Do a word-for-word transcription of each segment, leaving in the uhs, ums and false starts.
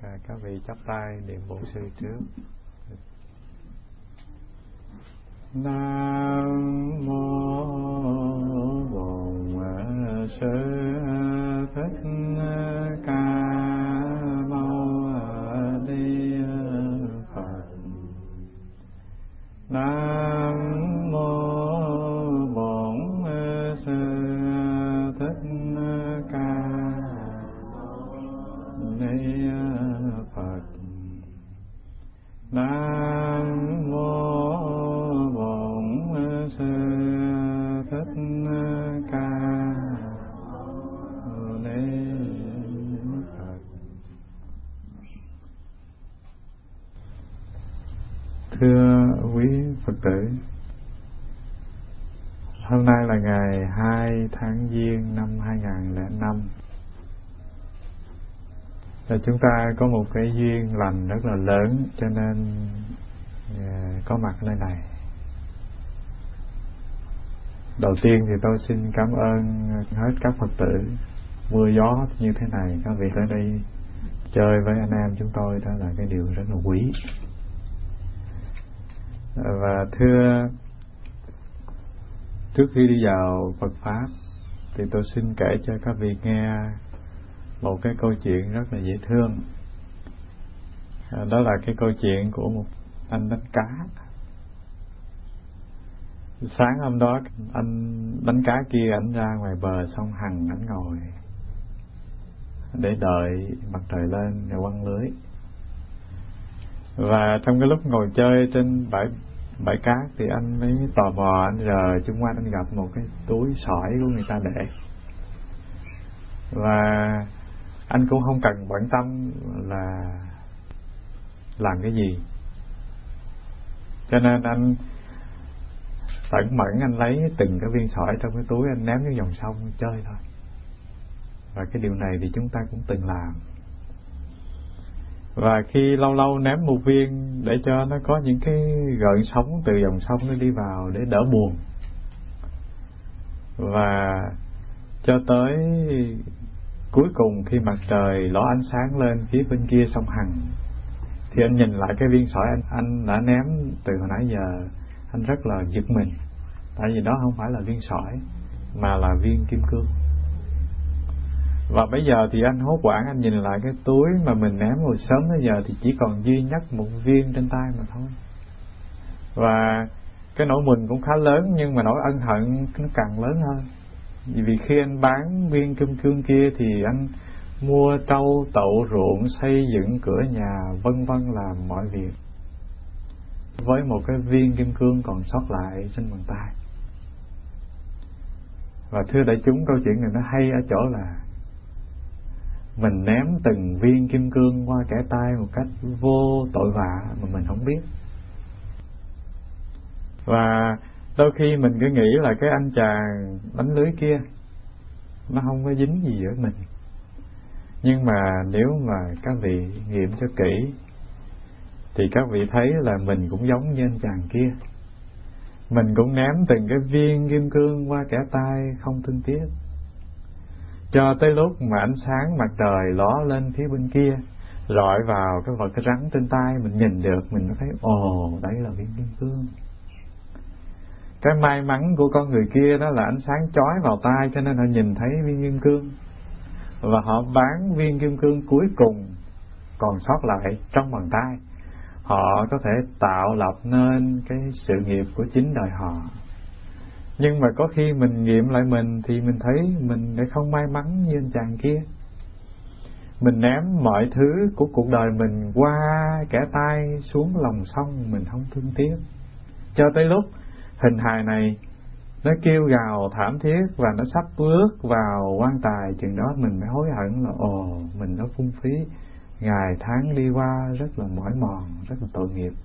À, các vị chắp tay niệm bổn sư trước. Nam mô Bổn Sư Thích Ca Mâu Ni Phật. Nam mô Bổn Sư Thích Ca Ni Phật. Nam mô Bổn Sư Thích Ca Ni Phật. Thưa quý Phật tử, hôm nay là ngày hai tháng Giêng năm hai nghìn lẻ năm. Và chúng ta có một cái duyên lành rất là lớn cho nên uh, có mặt ở nơi này. Đầu tiên thì tôi xin cảm ơn hết các Phật tử. Mưa gió như thế này, các vị tới đây chơi với anh em chúng tôi, đó là cái điều rất là quý. Và thưa, trước khi đi vào Phật Pháp thì tôi xin kể cho các vị nghe một cái câu chuyện rất là dễ thương. à, Đó là cái câu chuyện của một anh đánh cá. Sáng hôm đó anh đánh cá kia, anh ra ngoài bờ sông Hằng, anh ngồi để đợi mặt trời lên rồi quăng lưới. Và trong cái lúc ngồi chơi trên bãi bãi cát thì anh mới tò mò, anh rờ chung quanh, anh gặp một cái túi sỏi của người ta để. Và anh cũng không cần bận tâm là làm cái gì, cho nên anh tẩn mẫn anh lấy từng cái viên sỏi trong cái túi, anh ném vào dòng sông chơi thôi. Và cái điều này thì chúng ta cũng từng làm. Và khi lâu lâu ném một viên để cho nó có những cái gợn sóng từ dòng sông nó đi vào để đỡ buồn. Và cho tới cuối cùng khi mặt trời ló ánh sáng lên phía bên kia sông Hằng thì anh nhìn lại cái viên sỏi anh, anh đã ném từ hồi nãy giờ, anh rất là giật mình. Tại vì đó không phải là viên sỏi mà là viên kim cương. Và bây giờ thì anh hốt hoảng, anh nhìn lại cái túi mà mình ném hồi sớm tới giờ thì chỉ còn duy nhất một viên trên tay mà thôi. Và cái nỗi mừng cũng khá lớn, nhưng mà nỗi ân hận nó càng lớn hơn. Vì khi anh bán viên kim cương kia thì anh mua trâu tậu ruộng, xây dựng cửa nhà, vân vân, làm mọi việc với một cái viên kim cương còn sót lại trên bàn tay. Và thưa đại chúng, câu chuyện này nó hay ở chỗ là mình ném từng viên kim cương qua kẻ tay một cách vô tội vạ mà mình không biết. Và đôi khi mình cứ nghĩ là cái anh chàng đánh lưới kia nó không có dính gì với mình. Nhưng mà nếu mà các vị nghiệm cho kỹ thì các vị thấy là mình cũng giống như anh chàng kia. Mình cũng ném từng cái viên kim cương qua kẻ tay không thương tiếc, cho tới lúc mà ánh sáng mặt trời ló lên phía bên kia, rọi vào cái vật cái rắn trên tay, mình nhìn được, mình mới thấy ồ, đấy là viên kim cương. Cái may mắn của con người kia đó là ánh sáng chói vào tay, cho nên họ nhìn thấy viên kim cương. Và họ bán viên kim cương cuối cùng còn sót lại trong bàn tay. Họ có thể tạo lập nên cái sự nghiệp của chính đời họ. Nhưng mà có khi mình nghiệm lại mình thì mình thấy mình lại không may mắn như anh chàng kia. Mình ném mọi thứ của cuộc đời mình qua kẻ tay xuống lòng sông, mình không thương tiếc. Cho tới lúc hình hài này nó kêu gào thảm thiết và nó sắp bước vào quan tài, chừng đó mình mới hối hận là ồ, mình đã phung phí ngày tháng đi qua rất là mỏi mòn, rất là tội nghiệp.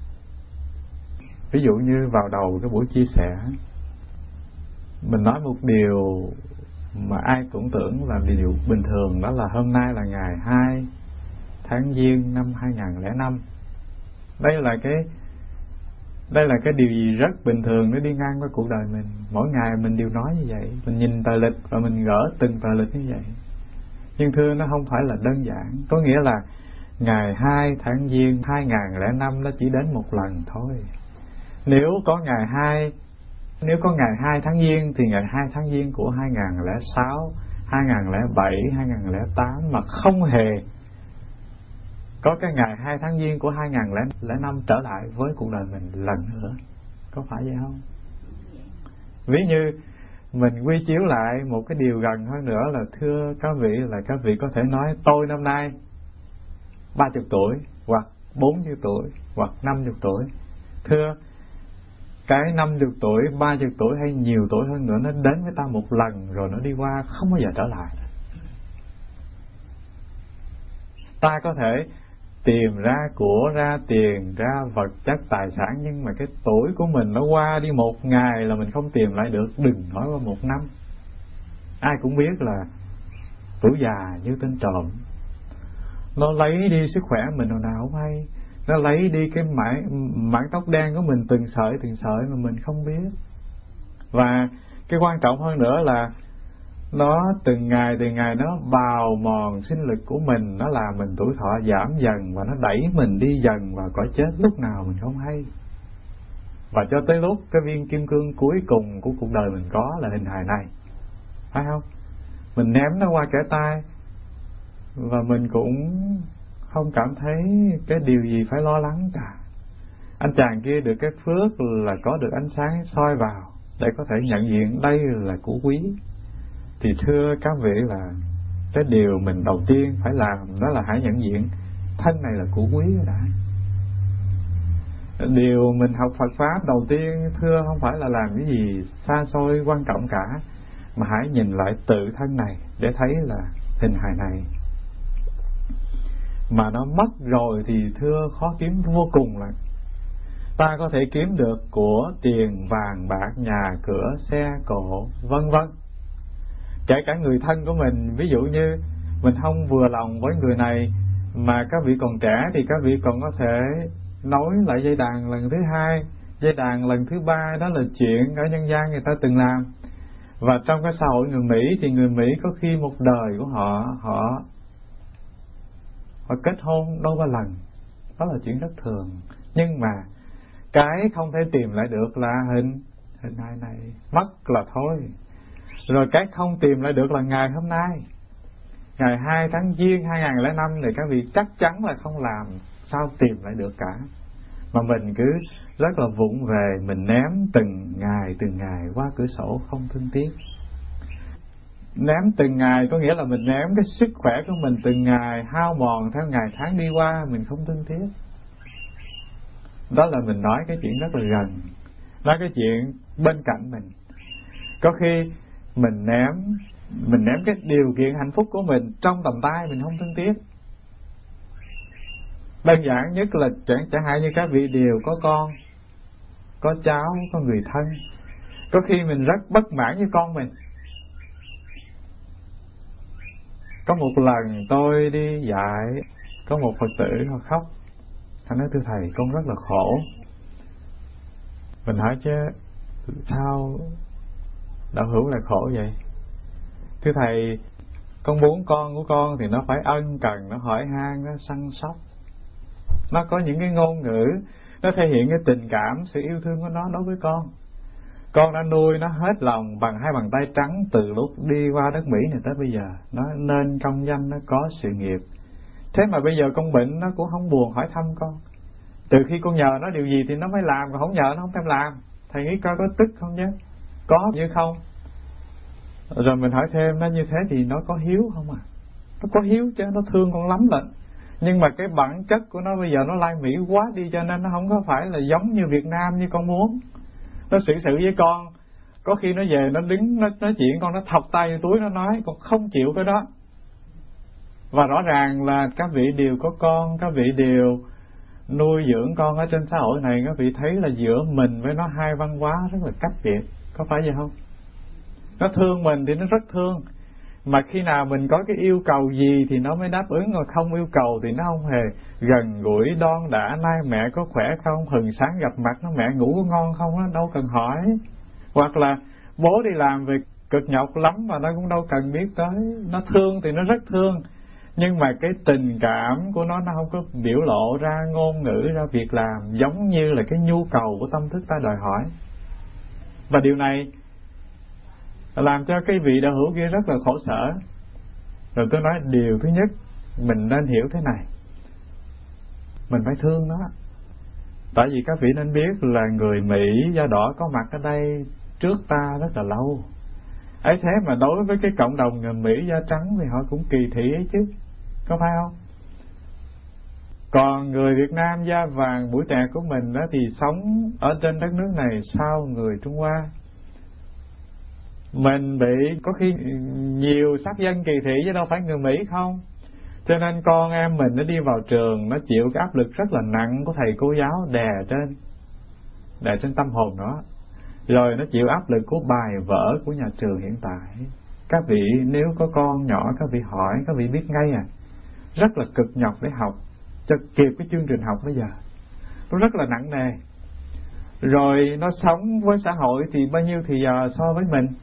Ví dụ như vào đầu cái buổi chia sẻ, mình nói một điều mà ai cũng tưởng là điều bình thường, đó là hôm nay là ngày hai tháng Giêng năm hai nghìn lẻ năm. Đây là cái Đây là cái điều gì rất bình thường nó đi ngang qua cuộc đời mình. Mỗi ngày mình đều nói như vậy, mình nhìn tờ lịch và mình gỡ từng tờ lịch như vậy. Nhưng thưa, nó không phải là đơn giản. Có nghĩa là ngày hai tháng Giêng hai nghìn lẻ năm nó chỉ đến một lần thôi. Nếu có ngày hai Nếu có ngày hai tháng Giêng thì ngày hai tháng Giêng của hai nghìn lẻ sáu, hai nghìn lẻ bảy, hai nghìn lẻ tám mà không hề có cái ngày hai tháng Giêng của hai nghìn lẻ năm trở lại với cuộc đời mình lần nữa. Có phải vậy không? Ví như mình quy chiếu lại một cái điều gần hơn nữa là, thưa các vị, là các vị có thể nói tôi năm nay ba mươi tuổi, hoặc bốn mươi tuổi, hoặc năm mươi tuổi. Thưa, cái năm mươi tuổi, ba mươi tuổi hay nhiều tuổi hơn nữa, nó đến với ta một lần rồi nó đi qua, không bao giờ trở lại. Ta có thể tìm ra của, ra tiền, ra vật chất tài sản, nhưng mà cái tuổi của mình nó qua đi một ngày là mình không tìm lại được, đừng nói qua một năm. Ai cũng biết là tuổi già như tên trộm, nó lấy đi sức khỏe mình hồi nào không hay, nó lấy đi cái mảng mảng tóc đen của mình từng sợi từng sợi mà mình không biết. Và cái quan trọng hơn nữa là nó từng ngày từng ngày nó bào mòn sinh lực của mình, nó làm mình tuổi thọ giảm dần và nó đẩy mình đi dần vào cõi chết lúc nào mình không hay. Và cho tới lúc cái viên kim cương cuối cùng của cuộc đời mình có là hình hài này, phải không? Mình ném nó qua kẻ tay và mình cũng không cảm thấy cái điều gì phải lo lắng cả. Anh chàng kia được cái phước là có được ánh sáng soi vào để có thể nhận diện đây là của quý. Thì thưa các vị là cái điều mình đầu tiên phải làm đó là hãy nhận diện thân này là của quý rồi đã. Điều mình học Phật Pháp đầu tiên, thưa, không phải là làm cái gì xa xôi quan trọng cả, mà hãy nhìn lại tự thân này để thấy là hình hài này mà nó mất rồi thì thưa khó kiếm vô cùng. Là ta có thể kiếm được của, tiền, vàng, bạc, nhà, cửa, xe, cộ, vân vân, kể cả người thân của mình. Ví dụ như mình không vừa lòng với người này mà các vị còn trẻ thì các vị còn có thể nối lại dây đàn lần thứ hai, dây đàn lần thứ ba. Đó là chuyện ở nhân gian người ta từng làm. Và trong cái xã hội người Mỹ thì người Mỹ có khi một đời của họ họ họ kết hôn đôi ba lần, đó là chuyện rất thường. Nhưng mà cái không thể tìm lại được là hình hình hài này, mất là thôi. Rồi cái không tìm lại được là ngày hôm nay, ngày hai tháng Giêng hai nghìn lẻ năm thì các vị chắc chắn là không làm sao tìm lại được cả. Mà mình cứ rất là vụng về, mình ném từng ngày từng ngày qua cửa sổ không thương tiếc. Ném từng ngày có nghĩa là mình ném cái sức khỏe của mình từng ngày hao mòn theo ngày tháng đi qua, mình không thương tiếc. Đó là mình nói cái chuyện rất là gần, nói cái chuyện bên cạnh mình. Có khi mình ném mình ném cái điều kiện hạnh phúc của mình trong tầm tay, mình không thương tiếc. Đơn giản nhất là chẳng, chẳng hạn như các vị đều có con, có cháu, có người thân. Có khi mình rất bất mãn với con mình. Có một lần tôi đi dạy, có một Phật tử họ khóc. Họ nói, thưa thầy, con rất là khổ. Mình hỏi chứ sao đạo hữu lại khổ vậy? Thưa thầy, con muốn con của con thì nó phải ân cần, nó hỏi han, nó săn sóc, nó có những cái ngôn ngữ, nó thể hiện cái tình cảm, sự yêu thương của nó đối với con. Con đã nuôi nó hết lòng bằng hai bàn tay trắng từ lúc đi qua đất Mỹ này tới bây giờ. Nó nên công danh, nó có sự nghiệp. Thế mà bây giờ con bệnh nó cũng không buồn hỏi thăm con. Từ khi con nhờ nó điều gì thì nó mới làm, còn không nhờ nó không thèm làm. Thầy nghĩ coi có tức không chứ? Có như không? Rồi mình hỏi thêm, nó như thế thì nó có hiếu không à? Nó có hiếu chứ, nó thương con lắm lận. Nhưng mà cái bản chất của nó bây giờ nó lai Mỹ quá đi, cho nên nó không có phải là giống như Việt Nam như con muốn. Nó xử sự với con, có khi nó về nó đứng nó nói chuyện, con nó thọc tay vô túi nó nói, con không chịu cái đó. Và rõ ràng là các vị đều có con, các vị đều nuôi dưỡng con ở trên xã hội này. Các vị thấy là giữa mình với nó hai văn hóa rất là cách biệt, có phải vậy không? Nó thương mình thì nó rất thương, mà khi nào mình có cái yêu cầu gì thì nó mới đáp ứng, rồi không yêu cầu thì nó không hề gần gũi đon đã. Nay mẹ có khỏe không, hừng sáng gặp mặt nó, mẹ ngủ có ngon không, nó đâu cần hỏi. Hoặc là bố đi làm về cực nhọc lắm mà nó cũng đâu cần biết tới. Nó thương thì nó rất thương, nhưng mà cái tình cảm của nó nó không có biểu lộ ra ngôn ngữ, ra việc làm, giống như là cái nhu cầu của tâm thức ta đòi hỏi. Và điều này làm cho cái vị đạo hữu kia rất là khổ sở. Rồi tôi nói điều thứ nhất mình nên hiểu thế này, mình phải thương nó. Tại vì các vị nên biết là người Mỹ da đỏ có mặt ở đây trước ta rất là lâu. Ấy thế mà đối với cái cộng đồng người Mỹ da trắng thì họ cũng kỳ thị ấy chứ, có phải không? Còn người Việt Nam da vàng mũi tẹt của mình đó thì sống ở trên đất nước này sau người Trung Hoa. Mình bị có khi nhiều sắc dân kỳ thị chứ đâu phải người Mỹ không. Cho nên con em mình nó đi vào trường, nó chịu cái áp lực rất là nặng của thầy cô giáo đè trên đè trên tâm hồn nó. Rồi nó chịu áp lực của bài vở của nhà trường hiện tại. Các vị nếu có con nhỏ, các vị hỏi, các vị biết ngay à, rất là cực nhọc để học cho kịp cái chương trình học bây giờ. Nó rất là nặng nề. Rồi nó sống với xã hội thì bao nhiêu thì giờ so với mình?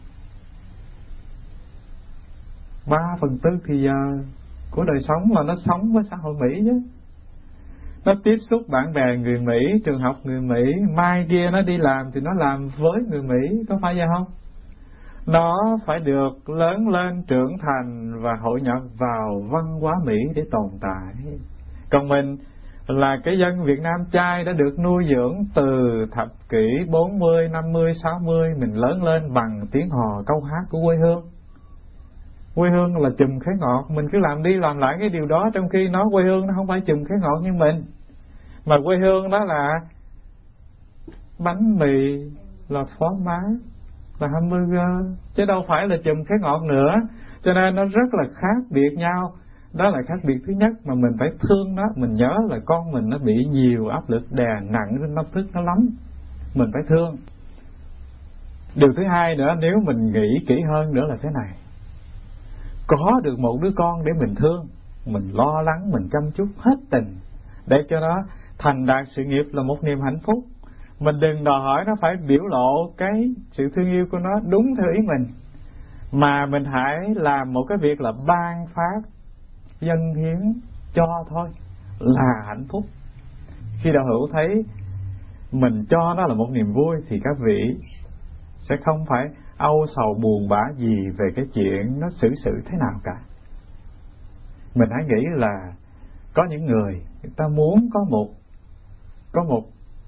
Ba phần tư thì giờ của đời sống là nó sống với xã hội Mỹ chứ. Nó tiếp xúc bạn bè người Mỹ, trường học người Mỹ, mai kia nó đi làm thì nó làm với người Mỹ, có phải vậy không? Nó phải được lớn lên, trưởng thành và hội nhập vào văn hóa Mỹ để tồn tại. Còn mình là cái dân Việt Nam trai đã được nuôi dưỡng từ thập kỷ bốn mươi, năm mươi, sáu mươi, mình lớn lên bằng tiếng hò câu hát của quê hương. Quê hương là chùm khế ngọt, mình cứ làm đi làm lại cái điều đó, trong khi nó quê hương nó không phải chùm khế ngọt như mình, mà quê hương đó là bánh mì, là phó má, là hamburger, chứ đâu phải là chùm khế ngọt nữa. Cho nên nó rất là khác biệt nhau. Đó là khác biệt thứ nhất mà mình phải thương nó. Mình nhớ là con mình nó bị nhiều áp lực đè nặng trên tâm thức nó lắm, mình phải thương. Điều thứ hai nữa, nếu mình nghĩ kỹ hơn nữa là thế này: có được một đứa con để mình thương, mình lo lắng, mình chăm chút hết tình để cho nó thành đạt sự nghiệp là một niềm hạnh phúc. Mình đừng đòi hỏi nó phải biểu lộ cái sự thương yêu của nó đúng theo ý mình, mà mình hãy làm một cái việc là ban phát, dâng hiến cho thôi là hạnh phúc. Khi đạo hữu thấy mình cho nó là một niềm vui thì các vị sẽ không phải âu sầu buồn bã gì về cái chuyện nó xử sự thế nào cả. Mình hãy nghĩ là có những người người ta muốn có một có một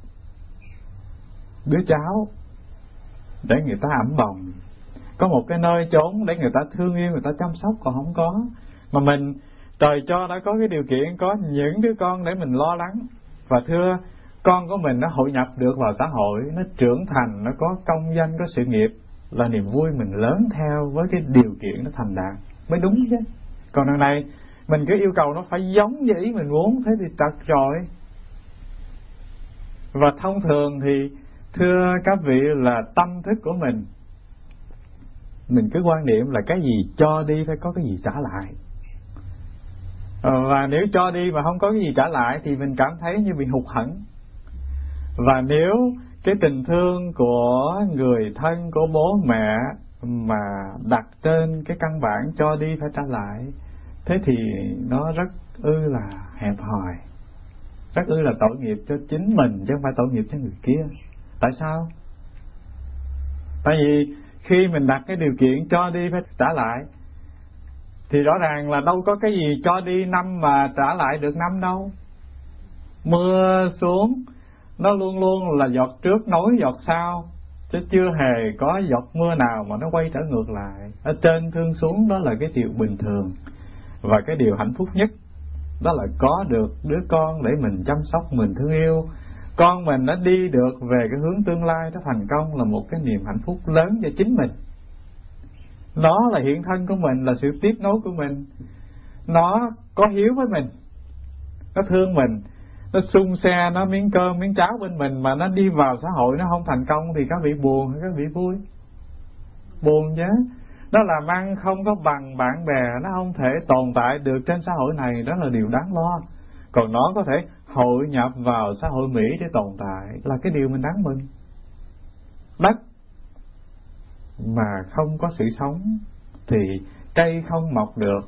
đứa cháu để người ta ẵm bồng, có một cái nơi chốn để người ta thương yêu, người ta chăm sóc, còn không có. Mà mình trời cho đã có cái điều kiện, có những đứa con để mình lo lắng. Và thưa, con của mình nó hội nhập được vào xã hội, nó trưởng thành, nó có công danh, có sự nghiệp, là niềm vui mình lớn theo với cái điều kiện nó thành đạt mới đúng chứ. Còn đằng này mình cứ yêu cầu nó phải giống như ý mình muốn, thế thì trật rồi. Và thông thường thì thưa các vị là tâm thức của mình, mình cứ quan niệm là cái gì cho đi phải có cái gì trả lại. Và nếu cho đi mà không có cái gì trả lại thì mình cảm thấy như bị hụt hẫng. Và nếu cái tình thương của người thân, của bố mẹ mà đặt trên cái căn bản cho đi phải trả lại, thế thì nó rất ư là hẹp hòi, rất ư là tội nghiệp cho chính mình chứ không phải tội nghiệp cho người kia. Tại sao? Tại vì khi mình đặt cái điều kiện cho đi phải trả lại thì rõ ràng là đâu có cái gì cho đi năm mà trả lại được năm đâu. Mưa xuống nó luôn luôn là giọt trước nối giọt sau, chứ chưa hề có giọt mưa nào mà nó quay trở ngược lại. Ở trên thương xuống đó là cái điều bình thường. Và cái điều hạnh phúc nhất đó là có được đứa con để mình chăm sóc, mình thương yêu. Con mình nó đi được về cái hướng tương lai, nó thành công, là một cái niềm hạnh phúc lớn cho chính mình. Nó là hiện thân của mình, là sự tiếp nối của mình. Nó có hiếu với mình, nó thương mình, nó xung xe, nó miếng cơm, miếng cháo bên mình, mà nó đi vào xã hội nó không thành công thì các vị buồn hay các vị vui? Buồn chứ. Nó làm ăn không có bằng bạn bè, nó không thể tồn tại được trên xã hội này, đó là điều đáng lo. Còn nó có thể hội nhập vào xã hội Mỹ để tồn tại, là cái điều mình đáng mừng. Đất mà không có sự sống thì cây không mọc được,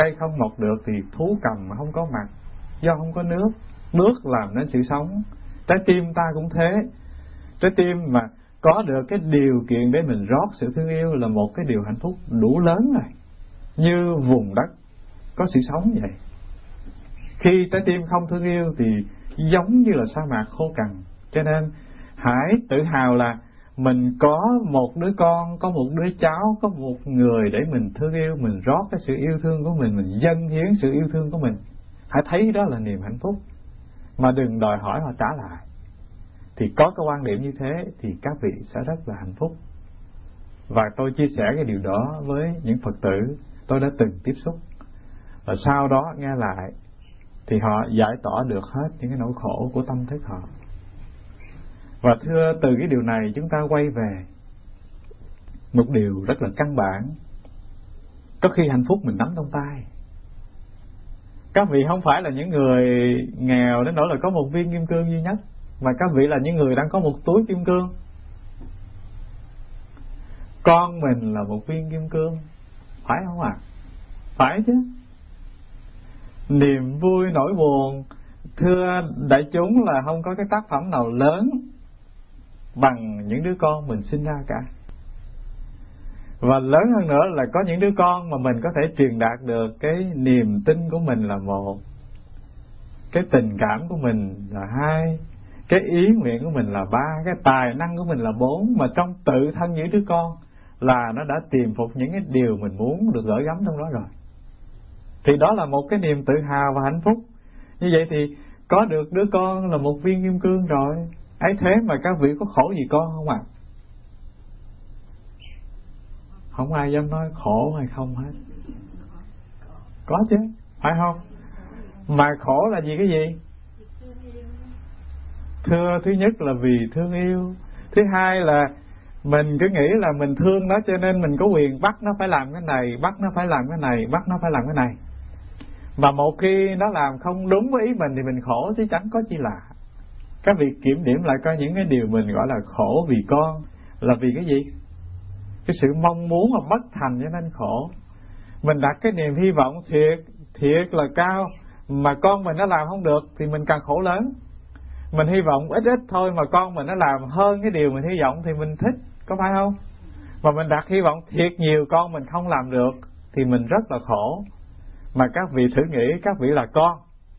cây không mọc được thì thú cầm mà không có mặt, do không có nước. Nước làm nên sự sống. Trái tim ta cũng thế. Trái tim mà có được cái điều kiện để mình rót sự thương yêu là một cái điều hạnh phúc đủ lớn rồi. Như vùng đất có sự sống vậy. Khi trái tim không thương yêu thì giống như là sa mạc khô cằn. Cho nên hãy tự hào là mình có một đứa con, có một đứa cháu, có một người để mình thương yêu, mình rót cái sự yêu thương của mình, mình dâng hiến sự yêu thương của mình. Hãy thấy đó là niềm hạnh phúc, mà đừng đòi hỏi họ trả lại. Thì có cái quan điểm như thế thì các vị sẽ rất là hạnh phúc. Và tôi chia sẻ cái điều đó với những Phật tử tôi đã từng tiếp xúc, và sau đó nghe lại thì họ giải tỏa được hết những cái nỗi khổ của tâm thức họ. Và thưa, từ cái điều này chúng ta quay về một điều rất là căn bản. Có khi hạnh phúc mình nắm trong tay. Các vị không phải là những người nghèo đến nỗi là có một viên kim cương duy nhất, mà các vị là những người đang có một túi kim cương. Con mình là một viên kim cương, phải không ạ? À? Phải chứ. Niềm vui nỗi buồn, thưa đại chúng, là không có cái tác phẩm nào lớn bằng những đứa con mình sinh ra cả. Và lớn hơn nữa là có những đứa con mà mình có thể truyền đạt được cái niềm tin của mình là một, cái tình cảm của mình là hai, cái ý nguyện của mình là ba, cái tài năng của mình là bốn. Mà trong tự thân những đứa con là nó đã tìm phục những cái điều mình muốn được gửi gắm trong đó rồi. Thì đó là một cái niềm tự hào và hạnh phúc. Như vậy thì có được đứa con là một viên kim cương rồi. Ấy thế mà các vị có khổ gì con không ạ? À? Không ai dám nói khổ hay không hết. Có chứ, phải không? Mà khổ là vì cái gì? Thưa, thứ nhất là vì thương yêu. Thứ hai là mình cứ nghĩ là mình thương nó cho nên mình có quyền bắt nó phải làm cái này, bắt nó phải làm cái này, bắt nó phải làm cái này. Mà một khi nó làm không đúng với ý mình thì mình khổ chứ chẳng có chi lạ. Các vị kiểm điểm lại coi những cái điều mình gọi là khổ vì con là vì cái gì? Cái sự mong muốn mà bất thành cho nên khổ. Mình đặt cái niềm hy vọng thiệt, thiệt là cao, mà con mình nó làm không được thì mình càng khổ lớn. Mình hy vọng ít ít thôi mà con mình nó làm hơn cái điều mình hy vọng thì mình thích, có phải không? Mà mình đặt hy vọng thiệt nhiều, con mình không làm được thì mình rất là khổ. Mà các vị thử nghĩ, các vị là con,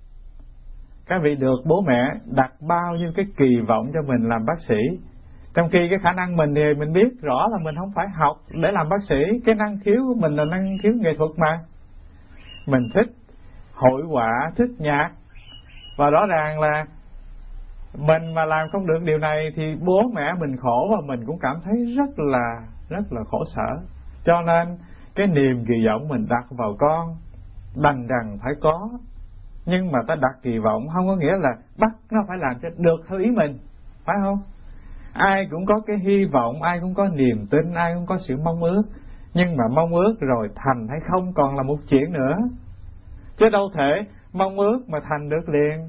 các vị được bố mẹ đặt bao nhiêu cái kỳ vọng cho mình làm bác sĩ, trong khi cái khả năng mình thì mình biết rõ là mình không phải học để làm bác sĩ. Cái năng khiếu của mình là năng khiếu nghệ thuật mà. Mình thích hội họa, thích nhạc, và rõ ràng là mình mà làm không được điều này thì bố mẹ mình khổ, và mình cũng cảm thấy rất là rất là khổ sở. Cho nên cái niềm kỳ vọng mình đặt vào con đành rằng phải có, nhưng mà ta đặt kỳ vọng không có nghĩa là bắt nó phải làm cho được theo ý mình, phải không? Ai cũng có cái hy vọng, ai cũng có niềm tin, ai cũng có sự mong ước, nhưng mà mong ước rồi thành hay không còn là một chuyện nữa. Chứ đâu thể mong ước mà thành được liền.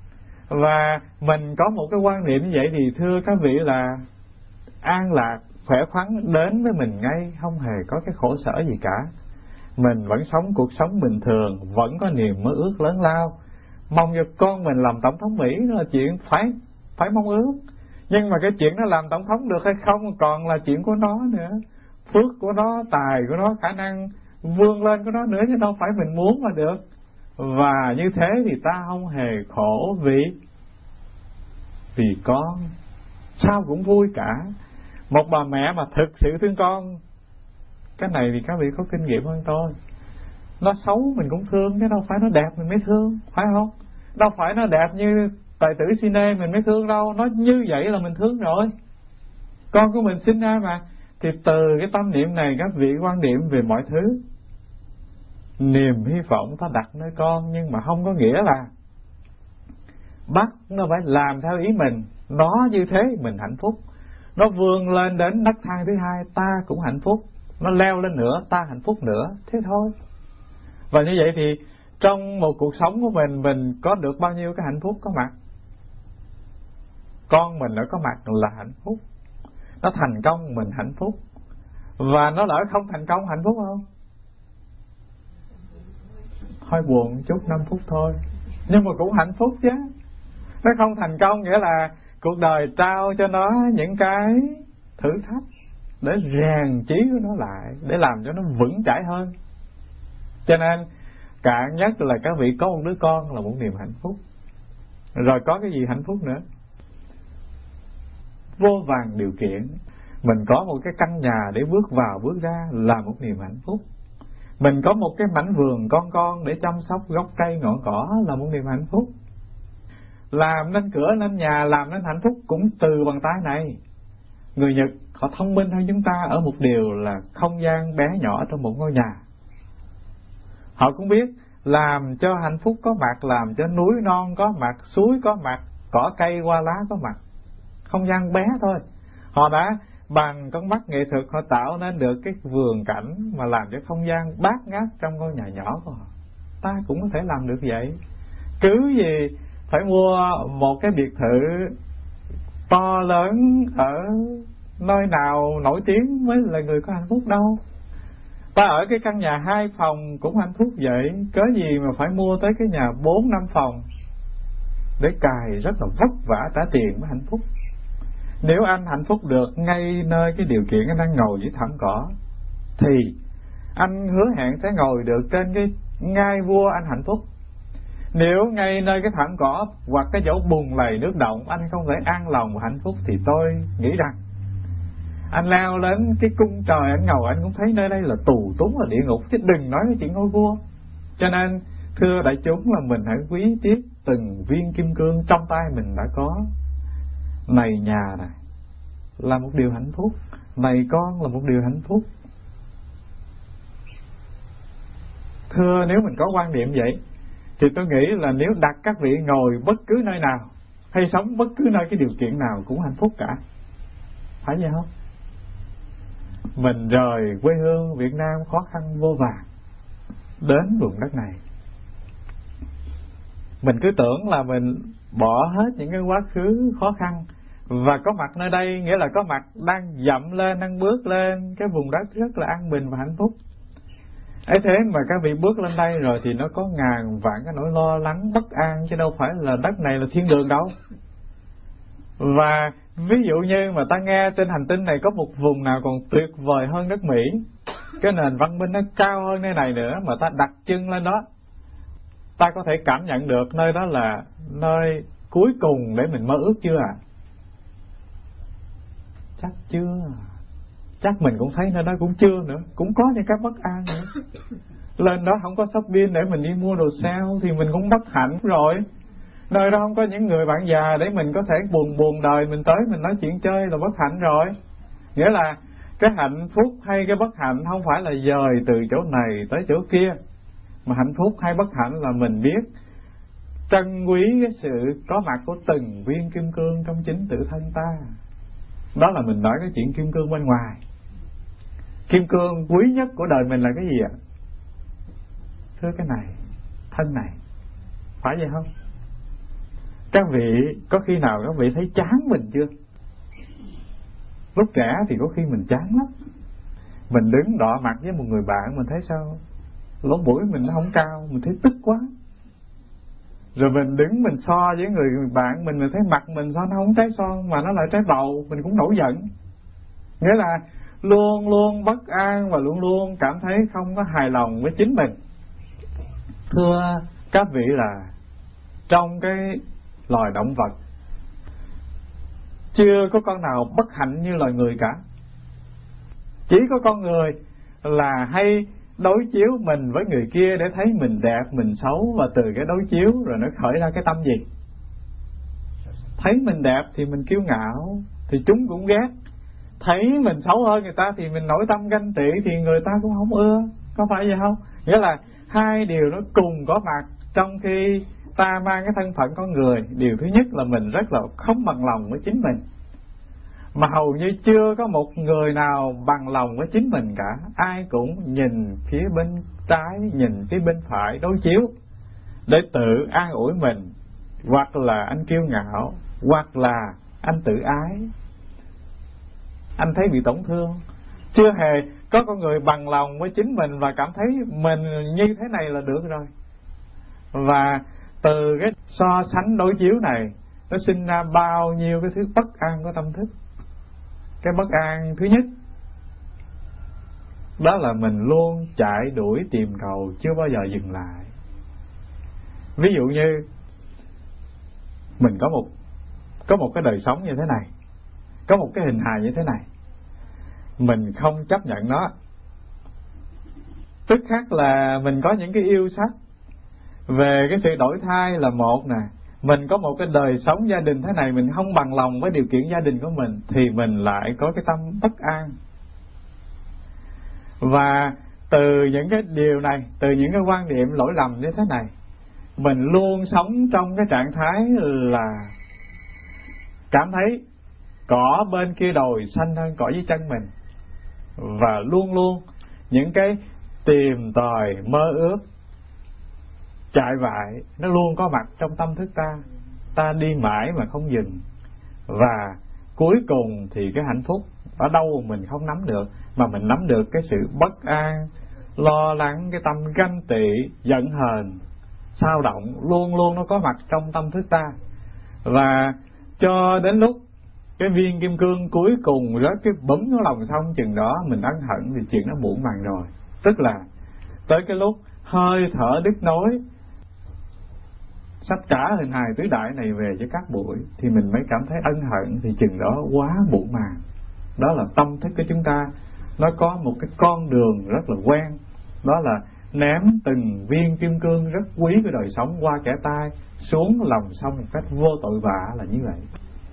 Và mình có một cái quan niệm như vậy thì thưa các vị là an lạc, khỏe khoắn đến với mình ngay, không hề có cái khổ sở gì cả. Mình vẫn sống cuộc sống bình thường, vẫn có niềm mơ ước lớn lao. Mong cho con mình làm tổng thống Mỹ là chuyện phải phải mong ước. Nhưng mà cái chuyện nó làm tổng thống được hay không còn là chuyện của nó nữa. Phước của nó, tài của nó, khả năng vươn lên của nó nữa, chứ đâu phải mình muốn mà được. Và như thế thì ta không hề khổ vì Vì con sao cũng vui cả. Một bà mẹ mà thực sự thương con, cái này thì các vị có kinh nghiệm hơn tôi, nó xấu mình cũng thương, chứ đâu phải nó đẹp mình mới thương, phải không? Đâu phải nó đẹp như tài tử Cine mình mới thương đâu. Nó như vậy là mình thương rồi. Con của mình sinh ra mà. Thì từ cái tâm niệm này các vị quan điểm về mọi thứ. Niềm hy vọng ta đặt nơi con, nhưng mà không có nghĩa là bắt nó phải làm theo ý mình. Nó như thế mình hạnh phúc. Nó vươn lên đến nấc thang thứ hai, ta cũng hạnh phúc. Nó leo lên nữa, ta hạnh phúc nữa. Thế thôi. Và như vậy thì trong một cuộc sống của mình, mình có được bao nhiêu cái hạnh phúc có mặt. Con mình nó có mặt là hạnh phúc. Nó thành công mình hạnh phúc. Và nó lỡ không thành công hạnh phúc không? hơi buồn chút năm phút thôi, nhưng mà cũng hạnh phúc chứ. Nó không thành công nghĩa là cuộc đời trao cho nó những cái thử thách để rèn trí của nó lại, để làm cho nó vững chãi hơn. Cho nên cạn nhất là các vị có một đứa con là một niềm hạnh phúc. Rồi có cái gì hạnh phúc nữa? Vô vàn điều kiện, mình có một cái căn nhà để bước vào bước ra là một niềm hạnh phúc. Mình có một cái mảnh vườn con con để chăm sóc gốc cây ngọn cỏ là một niềm hạnh phúc. Làm nên cửa nên nhà, làm nên hạnh phúc cũng từ bàn tay này. Người Nhật họ thông minh hơn chúng ta ở một điều là không gian bé nhỏ trong một ngôi nhà. Họ cũng biết làm cho hạnh phúc có mặt, làm cho núi non có mặt, suối có mặt, cỏ cây hoa lá có mặt. Không gian bé thôi, họ đã bằng con mắt nghệ thuật họ tạo nên được cái vườn cảnh mà làm cho không gian bát ngát trong ngôi nhà nhỏ của họ. Ta cũng có thể làm được vậy. Cứ gì phải mua một cái biệt thự to lớn ở nơi nào nổi tiếng mới là người có hạnh phúc đâu. Ta ở cái căn nhà hai phòng cũng hạnh phúc vậy, cớ gì mà phải mua tới cái nhà bốn năm phòng để cài rất là vất vả trả tiền mới hạnh phúc. Nếu anh hạnh phúc được ngay nơi cái điều kiện anh đang ngồi dưới thảm cỏ, thì anh hứa hẹn sẽ ngồi được trên cái ngai vua anh hạnh phúc. Nếu ngay nơi cái thảm cỏ hoặc cái chỗ bùn lầy nước động anh không thể an lòng và hạnh phúc, thì tôi nghĩ rằng anh leo lên cái cung trời anh ngồi, anh cũng thấy nơi đây là tù túng, là địa ngục, chứ đừng nói cái chuyện ngôi vua. Cho nên thưa đại chúng là mình hãy quý tiếc từng viên kim cương trong tay mình đã có. Này nhà này là một điều hạnh phúc, này con là một điều hạnh phúc. Thưa, nếu mình có quan điểm vậy thì tôi nghĩ là nếu đặt các vị ngồi bất cứ nơi nào hay sống bất cứ nơi cái điều kiện nào cũng hạnh phúc cả. Phải vậy không? Mình rời quê hương Việt Nam khó khăn vô vàn đến vùng đất này, mình cứ tưởng là mình bỏ hết những cái quá khứ khó khăn và có mặt nơi đây, nghĩa là có mặt đang dậm lên, đang bước lên cái vùng đất rất là an bình và hạnh phúc. Ấy thế mà các vị bước lên đây rồi thì nó có ngàn vạn cái nỗi lo lắng bất an, chứ đâu phải là đất này là thiên đường đâu. Và ví dụ như mà ta nghe trên hành tinh này có một vùng nào còn tuyệt vời hơn nước Mỹ, cái nền văn minh nó cao hơn nơi này nữa, mà ta đặt chân lên đó, ta có thể cảm nhận được nơi đó là nơi cuối cùng để mình mơ ước chưa ạ? À? Chắc chưa. Chắc mình cũng thấy nơi đó cũng chưa nữa, cũng có những cái bất an nữa. Lên đó không có shopping để mình đi mua đồ sale thì mình cũng bất hạnh rồi. Nơi đó không có những người bạn già để mình có thể buồn buồn đời, mình tới mình nói chuyện chơi là bất hạnh rồi. Nghĩa là cái hạnh phúc hay cái bất hạnh không phải là dời từ chỗ này tới chỗ kia, mà hạnh phúc hay bất hạnh là mình biết trân quý cái sự có mặt của từng viên kim cương trong chính tự thân ta. Đó là mình nói cái chuyện kim cương bên ngoài. Kim cương quý nhất của đời mình là cái gì ạ? Thưa, cái này, thân này. Phải vậy không? Các vị có khi nào các vị thấy chán mình chưa? Lúc trẻ thì có khi mình chán lắm. Mình đứng đọ mặt với một người bạn, mình thấy sao lỗ mũi mình nó không cao, mình thấy tức quá. Rồi mình đứng mình so với người bạn mình, mình thấy mặt mình sao nó không trái son mà nó lại trái bầu, mình cũng nổi giận. Nghĩa là luôn luôn bất an và luôn luôn cảm thấy không có hài lòng với chính mình. Thưa các vị là trong cái loài động vật chưa có con nào bất hạnh như loài người cả. Chỉ có con người là hay đối chiếu mình với người kia để thấy mình đẹp, mình xấu, và từ cái đối chiếu rồi nó khởi ra cái tâm gì? Thấy mình đẹp thì mình kiêu ngạo, thì chúng cũng ghét. Thấy mình xấu hơn người ta thì mình nổi tâm ganh tị, thì người ta cũng không ưa. Có phải vậy không? Nghĩa là hai điều nó cùng có mặt trong khi ta mang cái thân phận con người. Điều thứ nhất là mình rất là không bằng lòng với chính mình, mà hầu như chưa có một người nào bằng lòng với chính mình cả. Ai cũng nhìn phía bên trái, nhìn phía bên phải, đối chiếu để tự an ủi mình. Hoặc là anh kiêu ngạo, hoặc là anh tự ái, anh thấy bị tổn thương. Chưa hề có con người bằng lòng với chính mình và cảm thấy mình như thế này là được rồi. Và từ cái so sánh đối chiếu này nó sinh ra bao nhiêu cái thứ bất an của tâm thức. Cái bất an thứ nhất đó là mình luôn chạy đuổi tìm cầu, chưa bao giờ dừng lại. Ví dụ như mình có một có một cái đời sống như thế này, có một cái hình hài như thế này, mình không chấp nhận nó, tức khắc là mình có những cái yêu sách về cái sự đổi thay là một nè. Mình có một cái đời sống gia đình thế này, mình không bằng lòng với điều kiện gia đình của mình, thì mình lại có cái tâm bất an. Và từ những cái điều này, từ những cái quan điểm lỗi lầm như thế này, mình luôn sống trong cái trạng thái là cảm thấy cỏ bên kia đồi xanh hơn cỏ dưới chân mình. Và luôn luôn những cái tìm tòi mơ ước chạy vại nó luôn có mặt trong tâm thức ta. Ta đi mãi mà không dừng. Và cuối cùng thì cái hạnh phúc ở đâu mình không nắm được, mà mình nắm được cái sự bất an, lo lắng, cái tâm ganh tị, giận hờn, xao động luôn luôn nó có mặt trong tâm thức ta. Và cho đến lúc cái viên kim cương cuối cùng rớt cái bấm nó lòng xong chừng đó mình ân hận thì chuyện nó muộn màng rồi. Tức là tới cái lúc hơi thở đứt nối, sắp trả hình hài tứ đại này về cho các bụi, thì mình mới cảm thấy ân hận, thì chừng đó quá muộn màng. Đó là tâm thức của chúng ta nó có một cái con đường rất là quen, đó là ném từng viên kim cương rất quý của đời sống qua kẻ tay xuống lòng sông một cách vô tội vạ, là như vậy.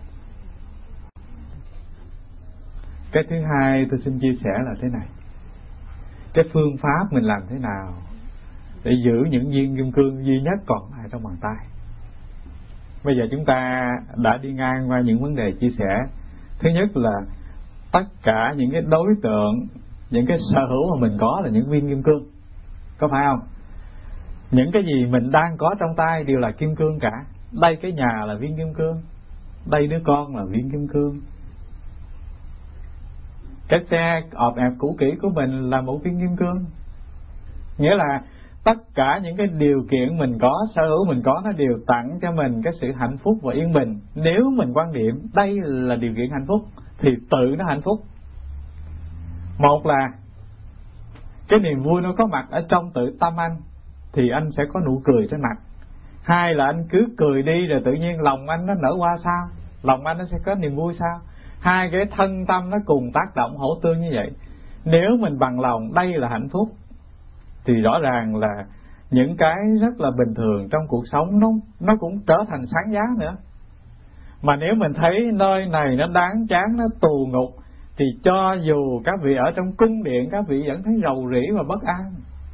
Cái thứ hai tôi xin chia sẻ là thế này: cái phương pháp mình làm thế nào để giữ những viên kim cương duy nhất còn lại trong bàn tay. Bây giờ chúng ta đã đi ngang qua những vấn đề chia sẻ. Thứ nhất là tất cả những cái đối tượng, những cái sở hữu mà mình có là những viên kim cương, có phải không? Những cái gì mình đang có trong tay đều là kim cương cả. Đây cái nhà là viên kim cương, đây đứa con là viên kim cương, cái xe ọp ẹp cũ kỹ của mình là một viên kim cương. Nghĩa là tất cả những cái điều kiện mình có, sở hữu mình có, nó đều tặng cho mình cái sự hạnh phúc và yên bình. Nếu mình quan điểm đây là điều kiện hạnh phúc thì tự nó hạnh phúc. Một là cái niềm vui nó có mặt ở trong tự tâm anh, thì anh sẽ có nụ cười trên mặt. Hai là anh cứ cười đi rồi tự nhiên lòng anh nó nở hoa sao, lòng anh nó sẽ có niềm vui sao. Hai cái thân tâm nó cùng tác động hỗ tương như vậy. Nếu mình bằng lòng đây là hạnh phúc thì rõ ràng là những cái rất là bình thường trong cuộc sống nó, nó cũng trở thành sáng giá nữa. Mà nếu mình thấy nơi này nó đáng chán, nó tù ngục, thì cho dù các vị ở trong cung điện, các vị vẫn thấy rầu rĩ và bất an.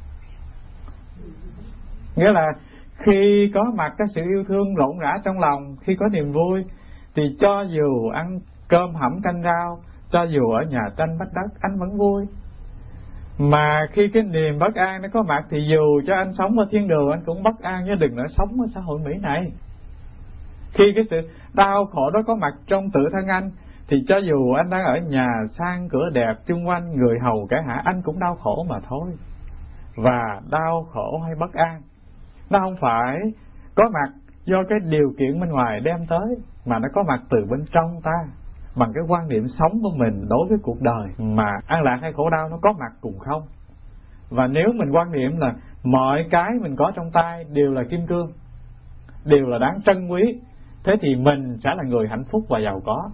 Nghĩa là khi có mặt cái sự yêu thương rộn rã trong lòng, khi có niềm vui, thì cho dù ăn cơm hẩm canh rau, cho dù ở nhà tranh vách đất, anh vẫn vui. Mà khi cái niềm bất an nó có mặt, thì dù cho anh sống ở thiên đường anh cũng bất an, chứ đừng nói sống ở xã hội Mỹ này. Khi cái sự đau khổ đó có mặt trong tự thân anh, thì cho dù anh đang ở nhà sang cửa đẹp, chung quanh người hầu kẻ hạ, anh cũng đau khổ mà thôi. Và đau khổ hay bất an nó không phải có mặt do cái điều kiện bên ngoài đem tới, mà nó có mặt từ bên trong ta, bằng cái quan điểm sống của mình đối với cuộc đời. Mà an lạc hay khổ đau nó có mặt cùng không. Và nếu mình quan điểm là mọi cái mình có trong tay đều là kim cương, đều là đáng trân quý, thế thì mình sẽ là người hạnh phúc và giàu có.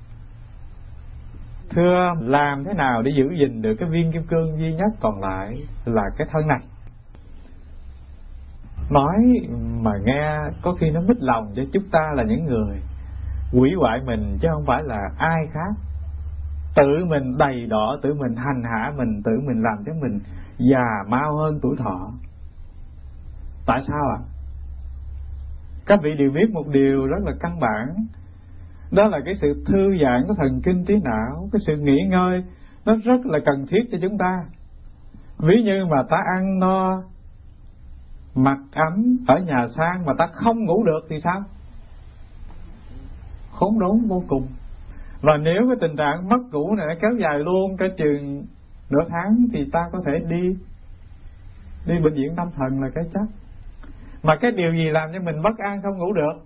Thưa, làm thế nào để giữ gìn được cái viên kim cương duy nhất còn lại là cái thân này? Nói mà nghe có khi nó mít lòng, cho chúng ta là những người hủy hoại mình chứ không phải là ai khác. Tự mình đầy đọa, tự mình hành hạ mình, tự mình làm cho mình già mau hơn tuổi thọ. Tại sao ạ? À? Các vị đều biết một điều rất là căn bản, đó là cái sự thư giãn của thần kinh trí não, cái sự nghỉ ngơi nó rất là cần thiết cho chúng ta. Ví như mà ta ăn no, mặc ấm, ở nhà sang mà ta không ngủ được thì sao? Khốn đốn vô cùng. Và nếu cái tình trạng mất ngủ này kéo dài luôn cả chừng nửa tháng, thì ta có thể đi đi bệnh viện tâm thần là cái chắc. Mà cái điều gì làm cho mình bất an không ngủ được?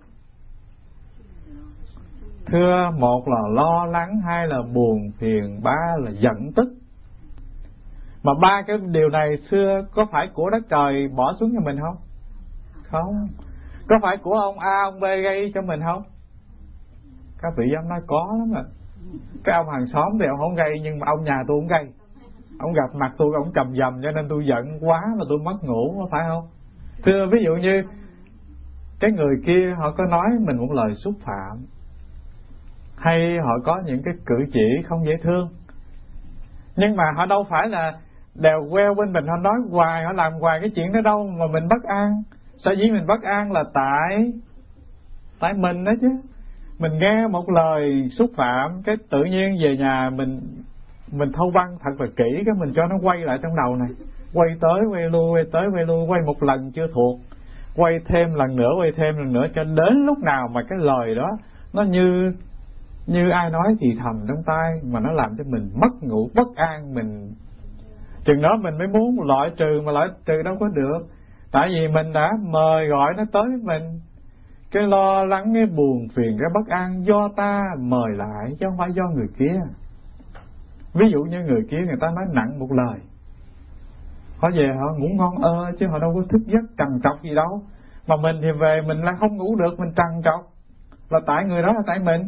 Thưa, một là lo lắng, hai là buồn phiền, ba là giận tức. Mà ba cái điều này xưa có phải của đất trời bỏ xuống cho mình không? Không. Có phải của ông A, ông B gây cho mình không? Các vị dám nói có lắm rồi. Cái ông hàng xóm thì ông không gây, nhưng mà ông nhà tôi cũng gây. Ông gặp mặt tôi, ông cầm dầm cho nên tôi giận quá mà tôi mất ngủ, có phải không? Thưa, ví dụ như cái người kia họ có nói mình một lời xúc phạm, hay họ có những cái cử chỉ không dễ thương, nhưng mà họ đâu phải là đèo queo bên mình, họ nói hoài, họ làm hoài cái chuyện đó đâu mà mình bất an. Sở dĩ mình bất an là tại Tại mình đó chứ. Mình nghe một lời xúc phạm, cái tự nhiên về nhà mình Mình thâu băng thật là kỹ, cái mình cho nó quay lại trong đầu này, quay tới quay lui, quay tới quay lui, quay một lần chưa thuộc, quay thêm lần nữa, quay thêm lần nữa, cho đến lúc nào mà cái lời đó nó như Như ai nói thì thầm trong tai, mà nó làm cho mình mất ngủ, bất an. Mình chừng đó mình mới muốn loại trừ, mà loại trừ đâu có được. Tại vì mình đã mời gọi nó tới với mình. Cái lo lắng, cái buồn phiền, cái bất an do ta mời lại, chứ không phải do người kia. Ví dụ như người kia người ta nói nặng một lời, họ về họ ngủ ngon ơ, chứ họ đâu có thức giấc trằn trọc gì đâu. Mà mình thì về mình là không ngủ được, mình trằn trọc, là tại người đó, là tại mình.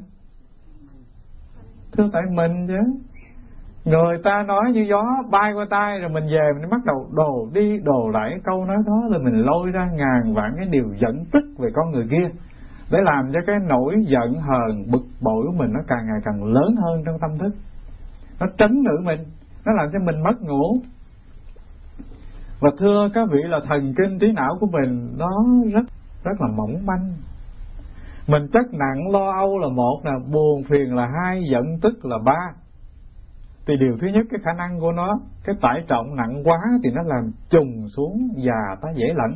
Thưa, tại mình chứ. Người ta nói như gió bay qua tai, rồi mình về mình bắt đầu đồ đi đồ lại câu nói đó, rồi mình lôi ra ngàn vạn cái điều giận tức về con người kia, để làm cho cái nỗi giận hờn bực bội của mình nó càng ngày càng lớn hơn trong tâm thức. Nó trấn ngự mình, nó làm cho mình mất ngủ. Và thưa các vị, là thần kinh trí não của mình nó rất rất là mỏng manh. Mình chất nặng lo âu là một, là buồn phiền là hai, giận tức là ba. Thì điều thứ nhất, cái khả năng của nó, cái tải trọng nặng quá thì nó làm trùng xuống và ta dễ lẫn.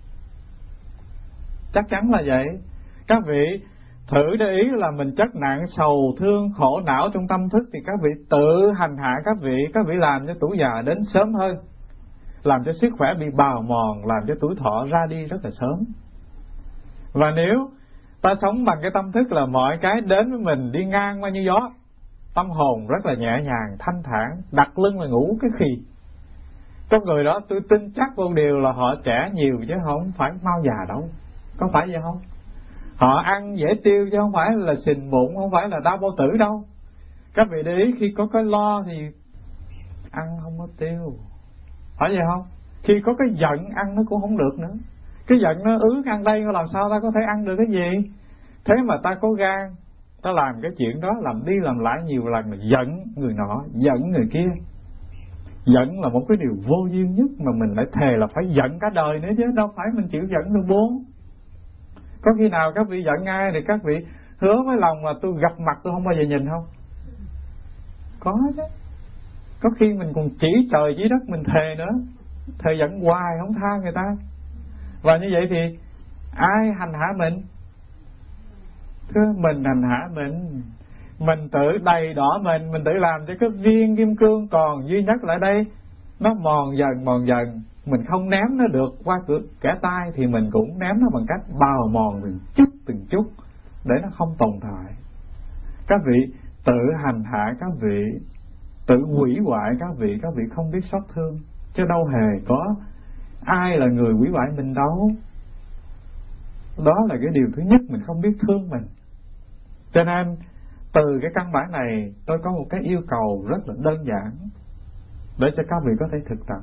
Chắc chắn là vậy. Các vị thử để ý là mình chất nặng sầu thương khổ não trong tâm thức, thì các vị tự hành hạ các vị, các vị làm cho tuổi già đến sớm hơn, làm cho sức khỏe bị bào mòn, làm cho tuổi thọ ra đi rất là sớm. Và nếu ta sống bằng cái tâm thức là mọi cái đến với mình đi ngang qua như gió, tâm hồn rất là nhẹ nhàng, thanh thản, đặt lưng là ngủ cái khì. Trong người đó tôi tin chắc một điều là họ trẻ nhiều chứ không phải mau già đâu. Có phải vậy không? Họ ăn dễ tiêu chứ không phải là sình bụng, không phải là đau bao tử đâu. Các vị để ý, khi có cái lo thì ăn không có tiêu, phải vậy không? Khi có cái giận ăn nó cũng không được nữa. Cái giận nó ứ ăn đây, làm sao ta có thể ăn được cái gì? Thế mà ta có gan, ta làm cái chuyện đó, làm đi làm lại nhiều lần, là giận người nọ, giận người kia. Giận là một cái điều vô duyên nhất, mà mình lại thề là phải giận cả đời nữa chứ, đâu phải mình chịu giận được buông. Có khi nào các vị giận ai thì các vị hứa với lòng là tôi gặp mặt tôi không bao giờ nhìn không? Có chứ. Có khi mình còn chỉ trời chỉ đất mình thề nữa, thề giận hoài không tha người ta. Và như vậy thì ai hành hạ mình? Thưa, mình hành hạ mình. Mình tự đầy đỏ mình, mình tự làm cho cái viên kim cương còn duy nhất lại đây nó mòn dần mòn dần. Mình không ném nó được qua cửa kẻ tay thì mình cũng ném nó bằng cách bào mòn từng chút từng chút để nó không tồn tại. Các vị tự hành hạ các vị, tự hủy hoại các vị, các vị không biết xót thương, chứ đâu hề có ai là người hủy hoại mình đâu. Đó là cái điều thứ nhất, mình không biết thương mình. Cho nên từ cái căn bản này tôi có một cái yêu cầu rất là đơn giản để cho các vị có thể thực tập.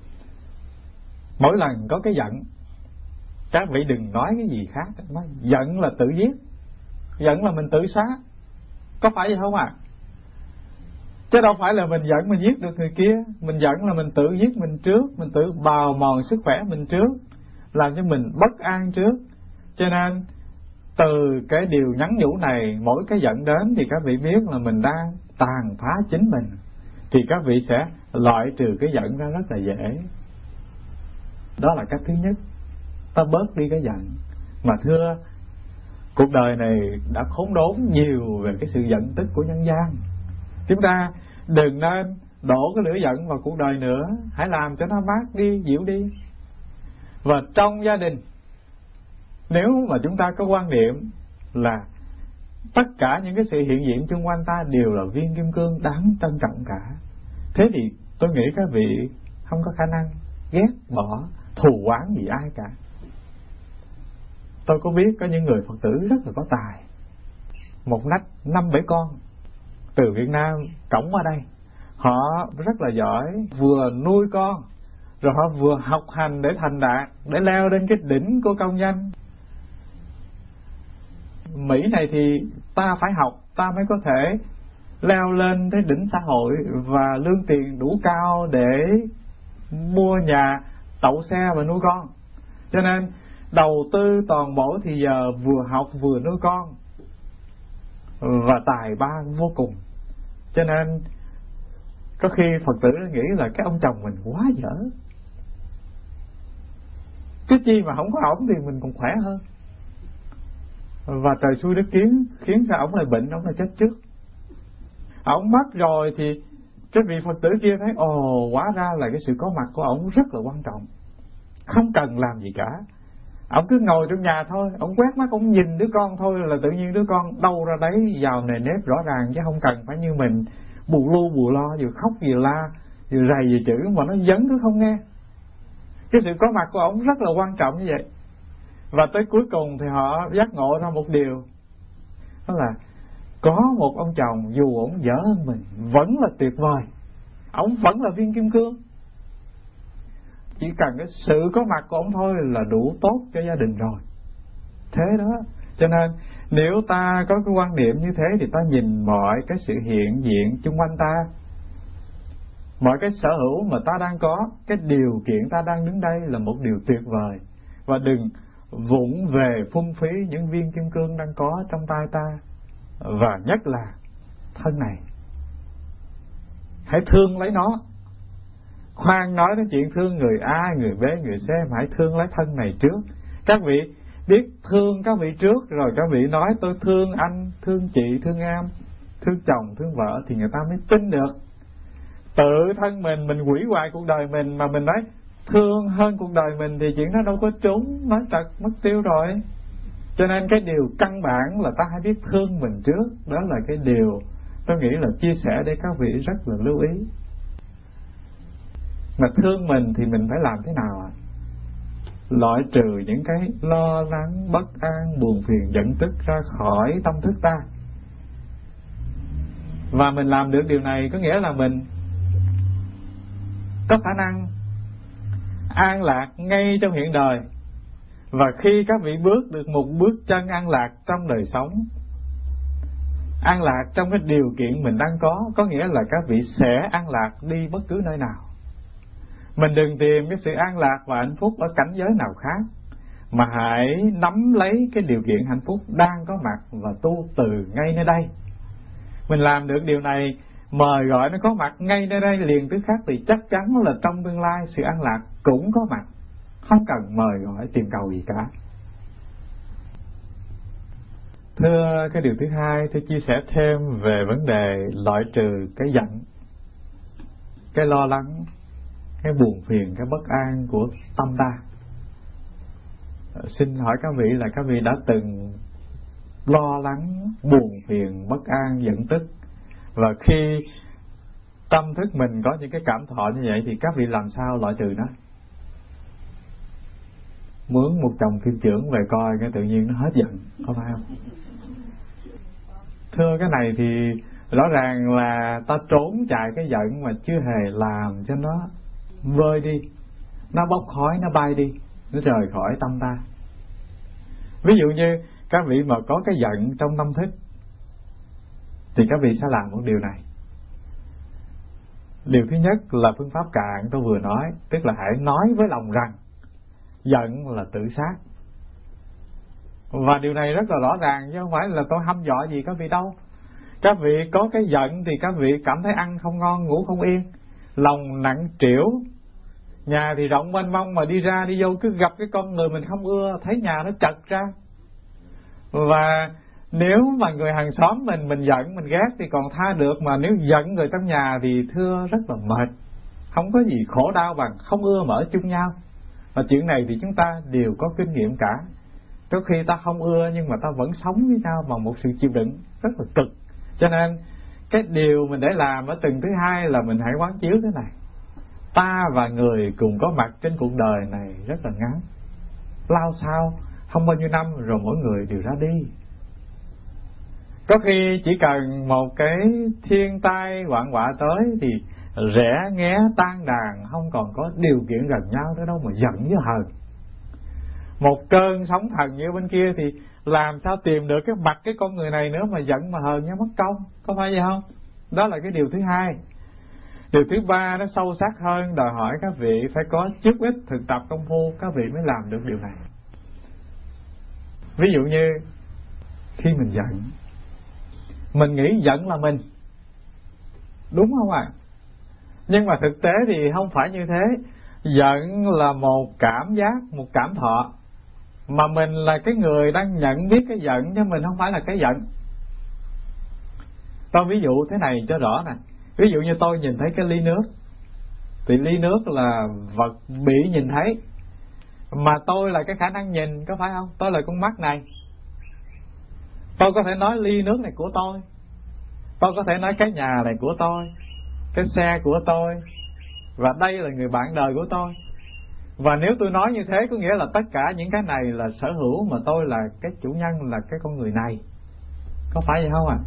Mỗi lần có cái giận, các vị đừng nói cái gì khác. Nói giận là tự giết, giận là mình tự sát. Có phải vậy không ạ? À? Chứ đâu phải là mình giận mình giết được người kia. Mình giận là mình tự giết mình trước, mình tự bào mòn sức khỏe mình trước, làm cho mình bất an trước. Cho nên từ cái điều nhắn nhủ này, mỗi cái giận đến thì các vị biết là mình đang tàn phá chính mình, thì các vị sẽ loại trừ cái giận ra rất là dễ. Đó là cách thứ nhất, ta bớt đi cái giận. Mà thưa, cuộc đời này đã khốn đốn nhiều về cái sự giận tức của nhân gian. Chúng ta đừng nên đổ cái lửa giận vào cuộc đời nữa, hãy làm cho nó mát đi, dịu đi. Và trong gia đình, Nếu mà chúng ta có quan niệm là tất cả những cái sự hiện diện xung quanh ta đều là viên kim cương đáng trân trọng cả, thế thì tôi nghĩ các vị không có khả năng ghét bỏ thù oán gì ai cả. Tôi có biết có những người Phật tử rất là có tài, một nách năm bảy con từ Việt Nam cõng qua đây, họ rất là giỏi, vừa nuôi con rồi họ vừa học hành để thành đạt, để leo lên cái đỉnh của công danh. Mỹ này thì ta phải học, ta mới có thể leo lên tới đỉnh xã hội và lương tiền đủ cao để mua nhà, tậu xe và nuôi con. Cho nên đầu tư toàn bộ thì giờ vừa học vừa nuôi con, và tài ba vô cùng. Cho nên có khi Phật tử nghĩ là cái ông chồng mình quá dở, cái chi mà không có ổng thì mình còn khỏe hơn. Và trời xui đất kiến khiến sao ổng lại bệnh, ổng lại chết trước. Ổng mất rồi thì cái vị Phật tử kia thấy ồ, hóa ra là cái sự có mặt của ổng rất là quan trọng, không cần làm gì cả. Ổng cứ ngồi trong nhà thôi, ổng quét mắt, ổng nhìn đứa con thôi là tự nhiên đứa con đâu ra đấy vào nề nếp rõ ràng, chứ không cần phải như mình bù lu bù lo, vừa khóc vừa la, vừa rầy vừa chữ mà nó vẫn cứ không nghe. Cái sự có mặt của ổng rất là quan trọng như vậy. Và tới cuối cùng thì họ giác ngộ ra một điều, đó là có một ông chồng dù ổng dở hơn mình vẫn là tuyệt vời, ổng vẫn là viên kim cương. Chỉ cần cái sự có mặt của ổng thôi là đủ tốt cho gia đình rồi. Thế đó. Cho nên nếu ta có cái quan niệm như thế thì ta nhìn mọi cái sự hiện diện xung quanh ta, mọi cái sở hữu mà ta đang có, cái điều kiện ta đang đứng đây là một điều tuyệt vời. Và đừng vụng về phung phí những viên kim cương đang có trong tay ta, và nhất là thân này. Hãy thương lấy nó. Khoan nói đến chuyện thương người A, người B, người C, mà hãy thương lấy thân này trước. Các vị biết thương các vị trước, rồi các vị nói tôi thương anh, thương chị, thương em, thương chồng, thương vợ, thì người ta mới tin được. Tự thân mình, mình hủy hoại cuộc đời mình mà mình nói thương hơn cuộc đời mình thì chuyện đó đâu có trúng, nói trật mất tiêu rồi. Cho nên cái điều căn bản là ta hãy biết thương mình trước. Đó là cái điều tôi nghĩ là chia sẻ để các vị rất là lưu ý. Mà thương mình thì mình phải làm thế nào ạ? Loại trừ những cái lo lắng, bất an, buồn phiền, giận tức ra khỏi tâm thức ta. Và mình làm được điều này có nghĩa là mình có khả năng an lạc ngay trong hiện đời. Và khi các vị bước được một bước chân an lạc trong đời sống, an lạc trong cái điều kiện mình đang có, có nghĩa là các vị sẽ an lạc đi bất cứ nơi nào. Mình đừng tìm cái sự an lạc và hạnh phúc ở cảnh giới nào khác, mà hãy nắm lấy cái điều kiện hạnh phúc đang có mặt và tu từ ngay nơi đây. Mình làm được điều này, mời gọi nó có mặt ngay nơi đây liền tức khắc, thì chắc chắn là trong tương lai sự an lạc cũng có mặt, không cần mời gọi tìm cầu gì cả. Thưa, cái điều thứ hai tôi chia sẻ thêm về vấn đề loại trừ cái giận, cái lo lắng, cái buồn phiền, cái bất an của tâm ta. Xin hỏi các vị là các vị đã từng lo lắng, buồn phiền, bất an, giận tức, và khi tâm thức mình có những cái cảm thọ như vậy thì các vị làm sao loại trừ nó? Mướn một chồng phim trưởng về coi cái tự nhiên nó hết giận, có phải không? Thưa, cái này thì rõ ràng là ta trốn chạy cái giận mà chưa hề làm cho nó vơi đi, nó bốc khói, nó bay đi, nó rời khỏi tâm ta. Ví dụ như các vị mà có cái giận trong tâm thức thì các vị sẽ làm một điều này. Điều thứ nhất là phương pháp cạn tôi vừa nói, tức là hãy nói với lòng rằng giận là tự sát. Và điều này rất là rõ ràng, chứ không phải là tôi hăm dọa gì các vị đâu. Các vị có cái giận thì các vị cảm thấy ăn không ngon, ngủ không yên, lòng nặng trĩu, nhà thì rộng mênh mông mà đi ra đi vô cứ gặp cái con người mình không ưa, thấy nhà nó chật ra. Và nếu mà người hàng xóm mình mình giận, mình ghét thì còn tha được, mà nếu giận người trong nhà thì thưa rất là mệt, không có gì khổ đau bằng không ưa mà ở chung nhau. Và chuyện này thì chúng ta đều có kinh nghiệm cả. Có khi ta không ưa nhưng mà ta vẫn sống với nhau bằng một sự chịu đựng rất là cực. Cho nên cái điều mình để làm ở tuần thứ hai là mình hãy quán chiếu thế này: ta và người cùng có mặt trên cuộc đời này rất là ngắn, lao sao không bao nhiêu năm rồi mỗi người đều ra đi. Có khi chỉ cần một cái thiên tai hoạn họa tới thì rẽ nghé tan đàn, không còn có điều kiện gần nhau nữa đâu mà giận với hờn. Một cơn sóng thần như bên kia thì làm sao tìm được cái mặt cái con người này nữa mà giận mà hờn nhau mất công, có phải vậy không? Đó là cái điều thứ hai. Điều thứ ba nó sâu sắc hơn, đòi hỏi các vị phải có chút ít thực tập công phu các vị mới làm được điều này. Ví dụ như khi mình giận, mình nghĩ giận là mình, đúng không ạ? À? Nhưng mà thực tế thì không phải như thế. Giận là một cảm giác, một cảm thọ, mà mình là cái người đang nhận biết cái giận, chứ mình không phải là cái giận. Tôi ví dụ thế này cho rõ nè. Ví dụ như tôi nhìn thấy cái ly nước, thì ly nước là vật bị nhìn thấy, mà tôi là cái khả năng nhìn, có phải không? Tôi là con mắt này. Tôi có thể nói ly nước này của tôi, tôi có thể nói cái nhà này của tôi, cái xe của tôi, và đây là người bạn đời của tôi. Và nếu tôi nói như thế có nghĩa là tất cả những cái này là sở hữu, mà tôi là cái chủ nhân, là cái con người này, có phải vậy không ạ? À?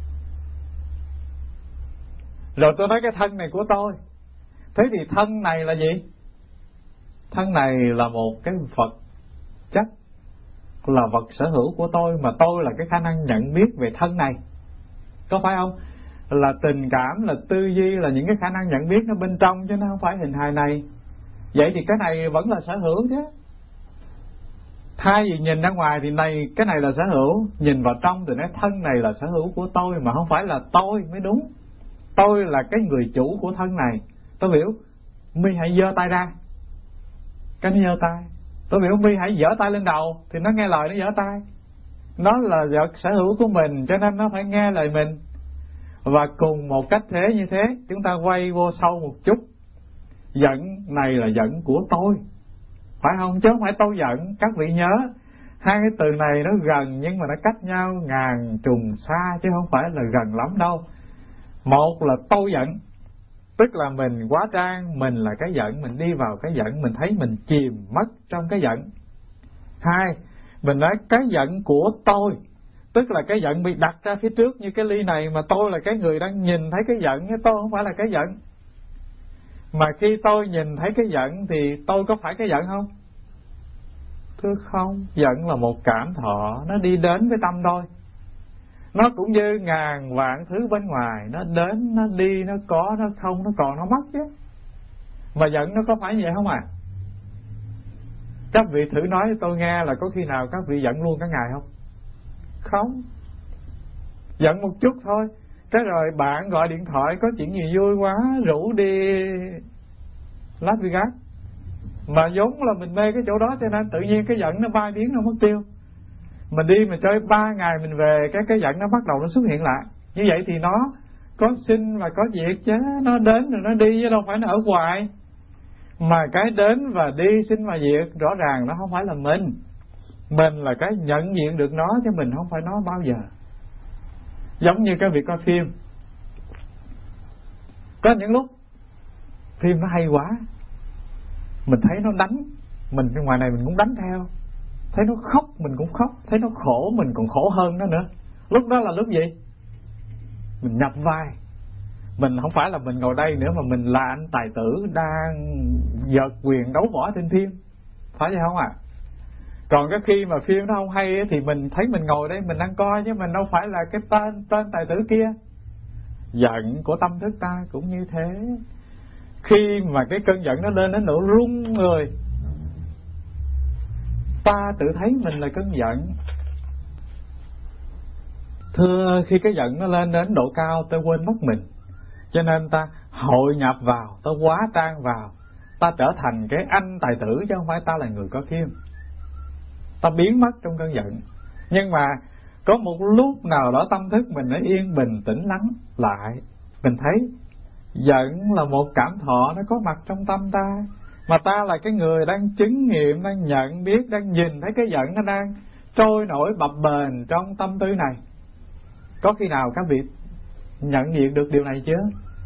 Rồi tôi nói cái thân này của tôi. Thế thì thân này là gì? Thân này là một cái vật chất, là vật sở hữu của tôi, mà tôi là cái khả năng nhận biết về thân này, có phải không? Là tình cảm, là tư duy, là những cái khả năng nhận biết nó bên trong, chứ nó không phải hình hài này. Vậy thì cái này vẫn là sở hữu chứ. Thay vì nhìn ra ngoài thì này cái này là sở hữu, nhìn vào trong thì nói thân này là sở hữu của tôi, mà không phải là tôi mới đúng. Tôi là cái người chủ của thân này. Tôi biểu Mi hãy giơ tay ra, cái nó giơ tay. Tôi biểu Mi hãy giở tay lên đầu, thì nó nghe lời nó giở tay. Nó là vật sở hữu của mình, cho nên nó phải nghe lời mình. Và cùng một cách thế như thế, chúng ta quay vô sâu một chút. Giận này là giận của tôi, phải không? Chứ không phải tôi giận. Các vị nhớ, hai cái từ này nó gần nhưng mà nó cách nhau ngàn trùng xa, chứ không phải là gần lắm đâu. Một là tôi giận, tức là mình quá trang, mình là cái giận, mình đi vào cái giận, mình thấy mình chìm mất trong cái giận. Hai, mình nói cái giận của tôi, tức là cái giận bị đặt ra phía trước như cái ly này, mà tôi là cái người đang nhìn thấy cái giận, chứ tôi không phải là cái giận. Mà khi tôi nhìn thấy cái giận thì tôi có phải cái giận không? Thưa không, giận là một cảm thọ, nó đi đến với tâm thôi. Nó cũng như ngàn vạn thứ bên ngoài, nó đến, nó đi, nó có, nó không, nó còn, nó mất chứ. Mà giận nó có phải vậy không à? Các vị thử nói cho tôi nghe là có khi nào các vị giận luôn cả ngày không? Không. Giận một chút thôi, cái rồi bạn gọi điện thoại có chuyện gì vui quá, rủ đi Las Vegas, mà vốn là mình mê cái chỗ đó, cho nên tự nhiên cái giận nó bay biến, nó mất tiêu. Mình đi mình chơi ba ngày mình về, cái cái giận nó bắt đầu nó xuất hiện lại. Như vậy thì nó có sinh và có diệt chứ, nó đến rồi nó đi chứ đâu phải nó ở hoài. Mà cái đến và đi, sinh và diệt, rõ ràng nó không phải là mình. Mình là cái nhận diện được nó, chứ mình không phải nó bao giờ. Giống như cái việc coi phim, có những lúc phim nó hay quá, mình thấy nó đánh, mình bên ngoài này mình cũng đánh theo. Thấy nó khóc mình cũng khóc, thấy nó khổ mình còn khổ hơn nó nữa. Lúc đó là lúc gì? Mình nhập vai. Mình không phải là mình ngồi đây nữa, mà mình là anh tài tử đang giật quyền đấu võ trên phim, phải vậy không ạ? À? Còn cái khi mà phim nó không hay thì mình thấy mình ngồi đây mình đang coi, chứ mình đâu phải là cái tên tên tài tử kia. Giận của tâm thức ta cũng như thế. Khi mà cái cơn giận nó lên đến nỗi run người, ta tự thấy mình là cơn giận. Thưa, khi cái giận nó lên đến độ cao, ta quên mất mình, cho nên ta hội nhập vào, ta hóa trang vào, ta trở thành cái anh tài tử, chứ không phải ta là người có phim. Ta biến mất trong cơn giận. Nhưng mà có một lúc nào đó tâm thức mình nó yên bình tĩnh lắng lại, mình thấy giận là một cảm thọ, nó có mặt trong tâm ta, mà ta là cái người đang chứng nghiệm, đang nhận biết, đang nhìn thấy cái giận nó đang trôi nổi bập bềnh trong tâm tư này. Có khi nào các vị nhận diện được điều này chưa?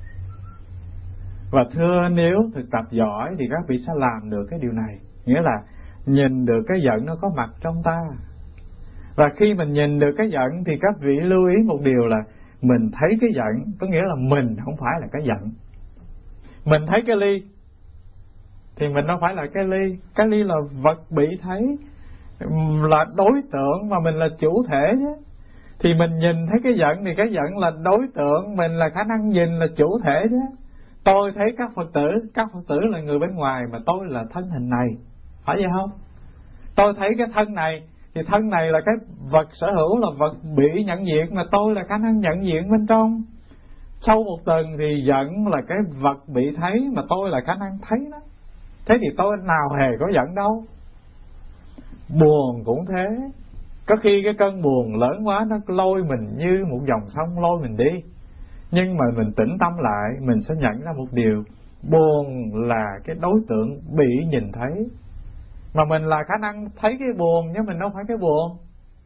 Và thưa, nếu thực tập giỏi thì các vị sẽ làm được cái điều này. Nghĩa là nhìn được cái giận nó có mặt trong ta. Và khi mình nhìn được cái giận thì các vị lưu ý một điều là mình thấy cái giận, có nghĩa là mình không phải là cái giận. Mình thấy cái ly thì mình đâu phải là cái ly. Cái ly là vật bị thấy, là đối tượng mà mình là chủ thể chứ. Thì mình nhìn thấy cái giận thì cái giận là đối tượng, mình là khả năng nhìn là chủ thể chứ. Tôi thấy các Phật tử, các Phật tử là người bên ngoài mà tôi là thân hình này, phải vậy không? Tôi thấy cái thân này thì thân này là cái vật sở hữu, là vật bị nhận diện, mà tôi là khả năng nhận diện bên trong. Sâu một tầng thì giận là cái vật bị thấy, mà tôi là khả năng thấy đó. Thế thì tôi nào hề có giận đâu. Buồn cũng thế. Có khi cái cơn buồn lớn quá nó lôi mình như một dòng sông lôi mình đi. Nhưng mà mình tĩnh tâm lại, mình sẽ nhận ra một điều, buồn là cái đối tượng bị nhìn thấy, mà mình là khả năng thấy cái buồn, nhưng mình đâu phải cái buồn.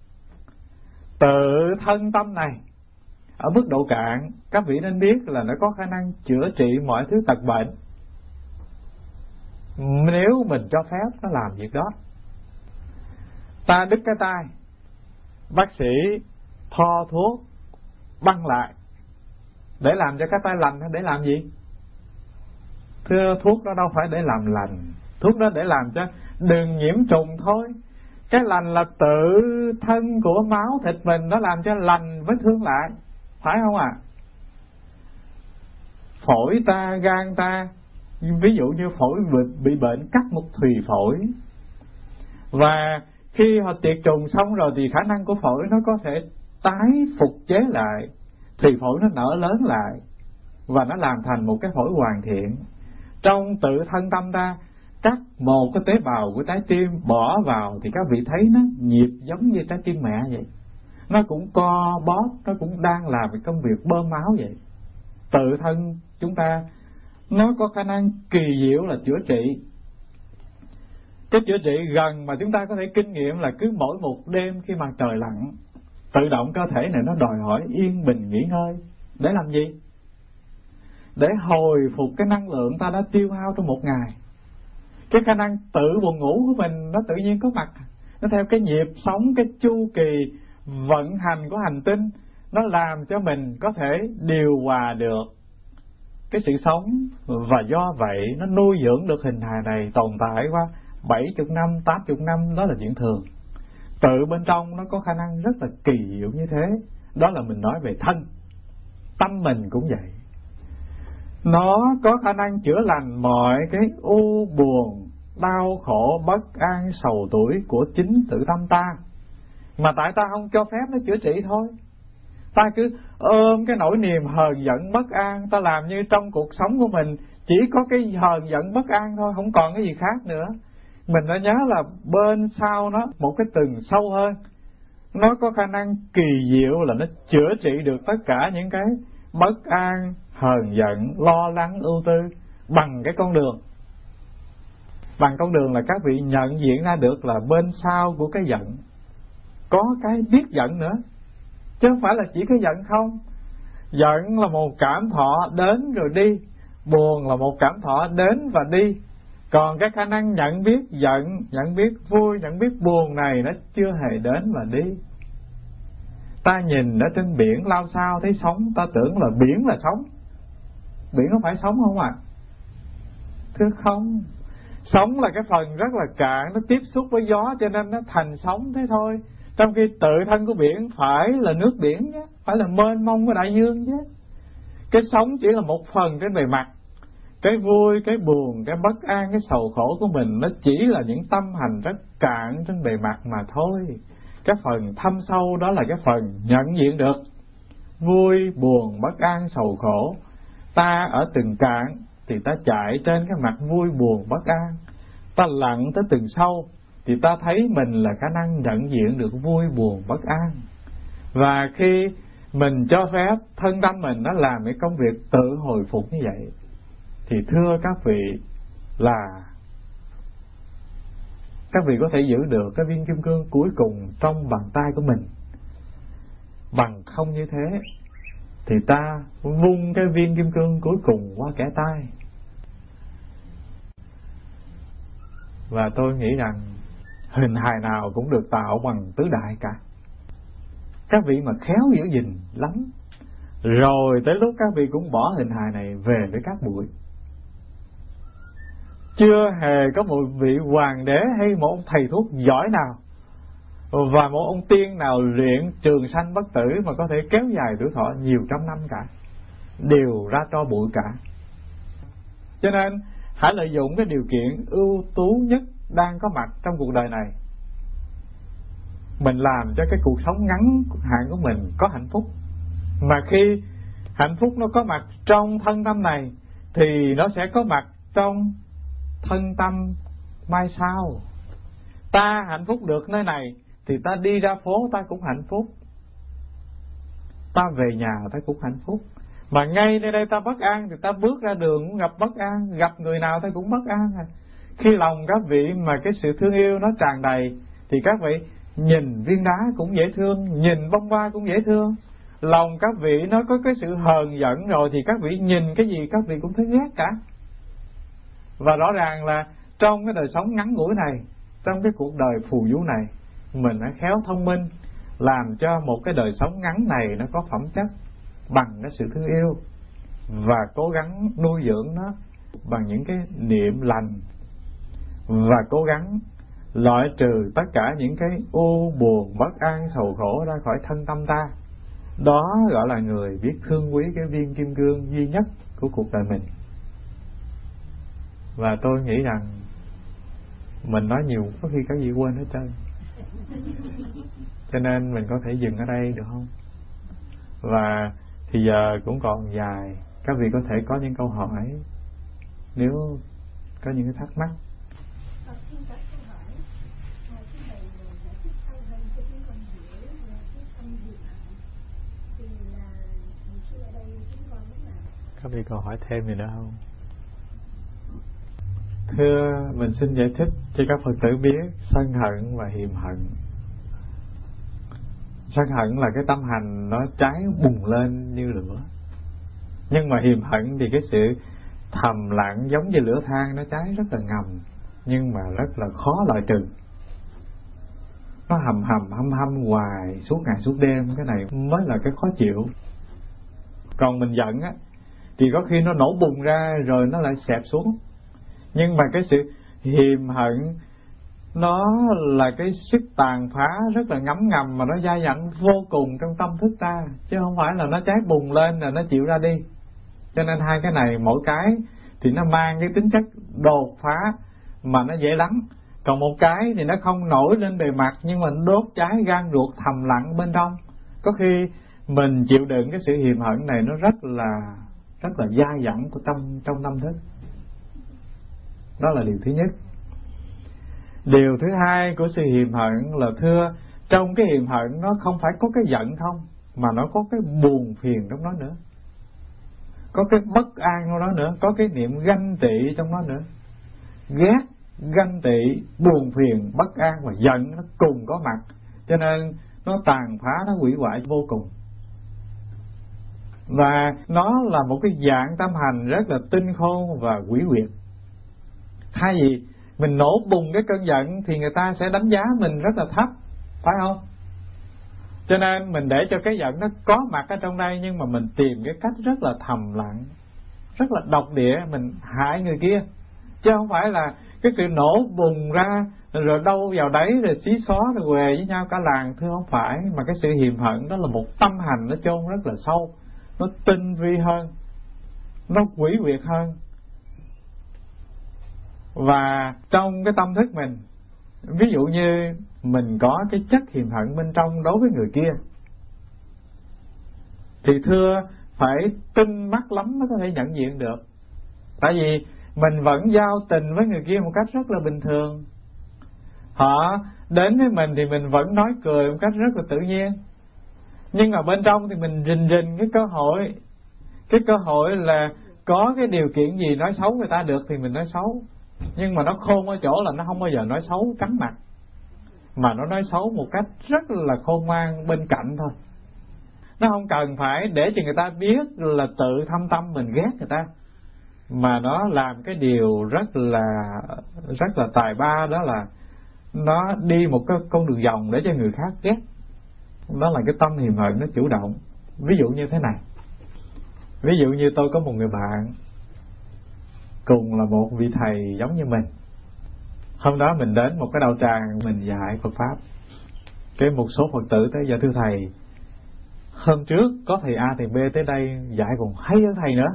Tự thân tâm này ở mức độ cạn, các vị nên biết là nó có khả năng chữa trị mọi thứ tật bệnh, nếu mình cho phép nó làm việc đó. Ta đứt cái tay, bác sĩ thoa thuốc băng lại để làm cho cái tay lành hay để làm gì? Thưa, thuốc đó đâu phải để làm lành, thuốc đó để làm cho đừng nhiễm trùng thôi. Cái lành là tự thân của máu thịt mình, nó làm cho lành vết thương lại, phải không ạ? À? Phổi ta, gan ta, ví dụ như phổi bị bệnh cắt một thùy phổi, và khi họ tiệt trùng xong rồi thì khả năng của phổi nó có thể tái phục chế lại, thì phổi nó nở lớn lại và nó làm thành một cái phổi hoàn thiện. Trong tự thân tâm ta, cắt một cái tế bào của trái tim bỏ vào thì các vị thấy nó nhịp giống như trái tim mẹ vậy. Nó cũng co bóp, nó cũng đang làm cái công việc bơm máu vậy. Tự thân chúng ta nó có khả năng kỳ diệu là chữa trị. Cái chữa trị gần mà chúng ta có thể kinh nghiệm là cứ mỗi một đêm khi mặt trời lặn, tự động cơ thể này nó đòi hỏi yên bình nghỉ ngơi. Để làm gì? Để hồi phục cái năng lượng ta đã tiêu hao trong một ngày. Cái khả năng tự buồn ngủ của mình nó tự nhiên có mặt. Nó theo cái nhịp sống, cái chu kỳ vận hành của hành tinh, nó làm cho mình có thể điều hòa được cái sự sống. Và do vậy nó nuôi dưỡng được hình hài này tồn tại qua bảy mươi năm, tám mươi năm, đó là chuyện thường. Tự bên trong nó có khả năng rất là kỳ diệu như thế. Đó là mình nói về thân. Tâm mình cũng vậy. Nó có khả năng chữa lành mọi cái u buồn, đau khổ, bất an, sầu tủi của chính tự tâm ta. Mà tại ta không cho phép nó chữa trị thôi. Ta cứ ôm cái nỗi niềm hờn giận bất an, ta làm như trong cuộc sống của mình chỉ có cái hờn giận bất an thôi, không còn cái gì khác nữa. Mình đã nhớ là bên sau nó một cái tầng sâu hơn, nó có khả năng kỳ diệu là nó chữa trị được tất cả những cái bất an, hờn giận, lo lắng, ưu tư bằng cái con đường. Bằng con đường là các vị nhận diện ra được là bên sau của cái giận có cái biết giận nữa, chứ không phải là chỉ cái giận không. Giận là một cảm thọ đến rồi đi, buồn là một cảm thọ đến và đi. Còn cái khả năng nhận biết giận, nhận biết vui, nhận biết buồn này nó chưa hề đến và đi. Ta nhìn ở trên biển lao sao thấy sóng, ta tưởng là biển là sống. Biển có phải sống không ạ? À? Thưa không. Sóng là cái phần rất là cạn, nó tiếp xúc với gió cho nên nó thành sóng thế thôi. Trong khi tự thân của biển phải là nước biển chứ, phải là mênh mông của đại dương chứ. Cái sóng chỉ là một phần trên bề mặt. Cái vui, cái buồn, cái bất an, cái sầu khổ của mình nó chỉ là những tâm hành rất cạn trên bề mặt mà thôi. Cái phần thâm sâu đó là cái phần nhận diện được vui, buồn, bất an, sầu khổ. Ta ở từng cạn thì ta chạy trên cái mặt vui, buồn, bất an. Ta lặn tới từng sâu thì ta thấy mình là khả năng nhận diện được vui, buồn, bất an. Và khi mình cho phép thân tâm mình nó làm cái công việc tự hồi phục như vậy, thì thưa các vị là các vị có thể giữ được cái viên kim cương cuối cùng trong bàn tay của mình. Bằng không như thế thì ta vung cái viên kim cương cuối cùng qua kẻ tay. Và tôi nghĩ rằng hình hài nào cũng được tạo bằng tứ đại cả. Các vị mà khéo giữ gìn lắm, rồi tới lúc các vị cũng bỏ hình hài này về với các bụi. Chưa hề có một vị hoàng đế hay một ông thầy thuốc giỏi nào và một ông tiên nào luyện trường sanh bất tử mà có thể kéo dài tuổi thọ nhiều trăm năm cả, đều ra tro bụi cả. Cho nên hãy lợi dụng cái điều kiện ưu tú nhất đang có mặt trong cuộc đời này, mình làm cho cái cuộc sống ngắn hạn của mình có hạnh phúc. Mà khi hạnh phúc nó có mặt trong thân tâm này thì nó sẽ có mặt trong thân tâm mai sau. Ta hạnh phúc được nơi này thì ta đi ra phố ta cũng hạnh phúc, ta về nhà ta cũng hạnh phúc. Mà ngay nơi đây ta bất an thì ta bước ra đường cũng gặp bất an, gặp người nào ta cũng bất an. Khi lòng các vị mà cái sự thương yêu nó tràn đầy thì các vị nhìn viên đá cũng dễ thương, nhìn bông hoa cũng dễ thương. Lòng các vị nó có cái sự hờn giận rồi thì các vị nhìn cái gì các vị cũng thấy ghét cả. Và rõ ràng là trong cái đời sống ngắn ngủi này, trong cái cuộc đời phù du này, mình đã khéo thông minh làm cho một cái đời sống ngắn này nó có phẩm chất bằng cái sự thương yêu, và cố gắng nuôi dưỡng nó bằng những cái niệm lành, và cố gắng loại trừ tất cả những cái u buồn bất an sầu khổ ra khỏi thân tâm ta. Đó gọi là người biết thương quý cái viên kim cương duy nhất của cuộc đời mình. Và tôi nghĩ rằng mình nói nhiều có khi cái gì quên hết trơn, cho nên mình có thể dừng ở đây được không? Và thì giờ cũng còn dài, các vị có thể có những câu hỏi nếu có những cái thắc mắc. Các vị còn hỏi thêm gì nữa không? Thưa, mình xin giải thích cho các Phật tử biết sân hận và hiềm hận. Sân hận là cái tâm hành nó cháy bùng lên như lửa, nhưng mà hiềm hận thì cái sự thầm lặng giống như lửa than, nó cháy rất là ngầm nhưng mà rất là khó loại trừ. Nó hầm hầm hâm hâm hoài suốt ngày suốt đêm, cái này mới là cái khó chịu. Còn mình giận á thì có khi nó nổ bùng ra rồi nó lại xẹp xuống. Nhưng mà cái sự hiềm hận nó là cái sức tàn phá rất là ngấm ngầm, mà nó dai dẳng vô cùng trong tâm thức ta, chứ không phải là nó cháy bùng lên là nó chịu ra đi. Cho nên hai cái này mỗi cái thì nó mang cái tính chất đột phá mà nó dễ lắng. Còn một cái thì nó không nổi lên bề mặt nhưng mà nó đốt cháy gan ruột thầm lặng bên trong. Có khi mình chịu đựng cái sự hiềm hận này nó rất là rất là dai dẳng của tâm trong tâm thức. Đó là điều thứ nhất. Điều thứ hai của sự hiềm hận là thưa, trong cái hiềm hận nó không phải có cái giận không, mà nó có cái buồn phiền trong đó nữa, có cái bất an trong đó nữa, có cái niệm ganh tị trong đó nữa. Ghét, ganh tị, buồn phiền, bất an và giận nó cùng có mặt, cho nên nó tàn phá, nó hủy hoại vô cùng. Và nó là một cái dạng tâm hành rất là tinh khôn và quỷ quyệt. Thay vì mình nổ bùng cái cơn giận thì người ta sẽ đánh giá mình rất là thấp, phải không? Cho nên mình để cho cái giận nó có mặt ở trong đây, nhưng mà mình tìm cái cách rất là thầm lặng, rất là độc địa, mình hại người kia. Chứ không phải là cái sự nổ bùng ra rồi đâu vào đấy rồi xí xó rồi què với nhau cả làng. Thưa, không phải, mà cái sự hiềm hận đó là một tâm hành nó chôn rất là sâu, nó tinh vi hơn, nó quỷ quyệt hơn. Và trong cái tâm thức mình, ví dụ như mình có cái chất hiềm hận bên trong đối với người kia, thì thưa phải tinh mắt lắm mới có thể nhận diện được. Tại vì mình vẫn giao tình với người kia một cách rất là bình thường. Họ đến với mình thì mình vẫn nói cười một cách rất là tự nhiên, nhưng mà bên trong thì mình rình rình cái cơ hội. Cái cơ hội là có cái điều kiện gì nói xấu người ta được thì mình nói xấu, Nhưng mà nó khôn ở chỗ là nó không bao giờ nói xấu trắng mặt, mà nó nói xấu một cách rất là khôn ngoan bên cạnh thôi. Nó không cần phải để cho người ta biết là tự thâm tâm mình ghét người ta, mà nó làm cái điều rất là rất là tài ba, đó là nó đi một cái con đường vòng để cho người khác ghét. Đó là cái tâm hiềm hận nó chủ động. Ví dụ như thế này, ví dụ như tôi có một người bạn cùng là một vị thầy giống như mình. Hôm đó mình đến một cái đạo tràng mình dạy Phật pháp. Cái một số Phật tử tới: dạ thưa thầy, hôm trước có thầy A thầy B tới đây dạy còn hay hơn thầy nữa.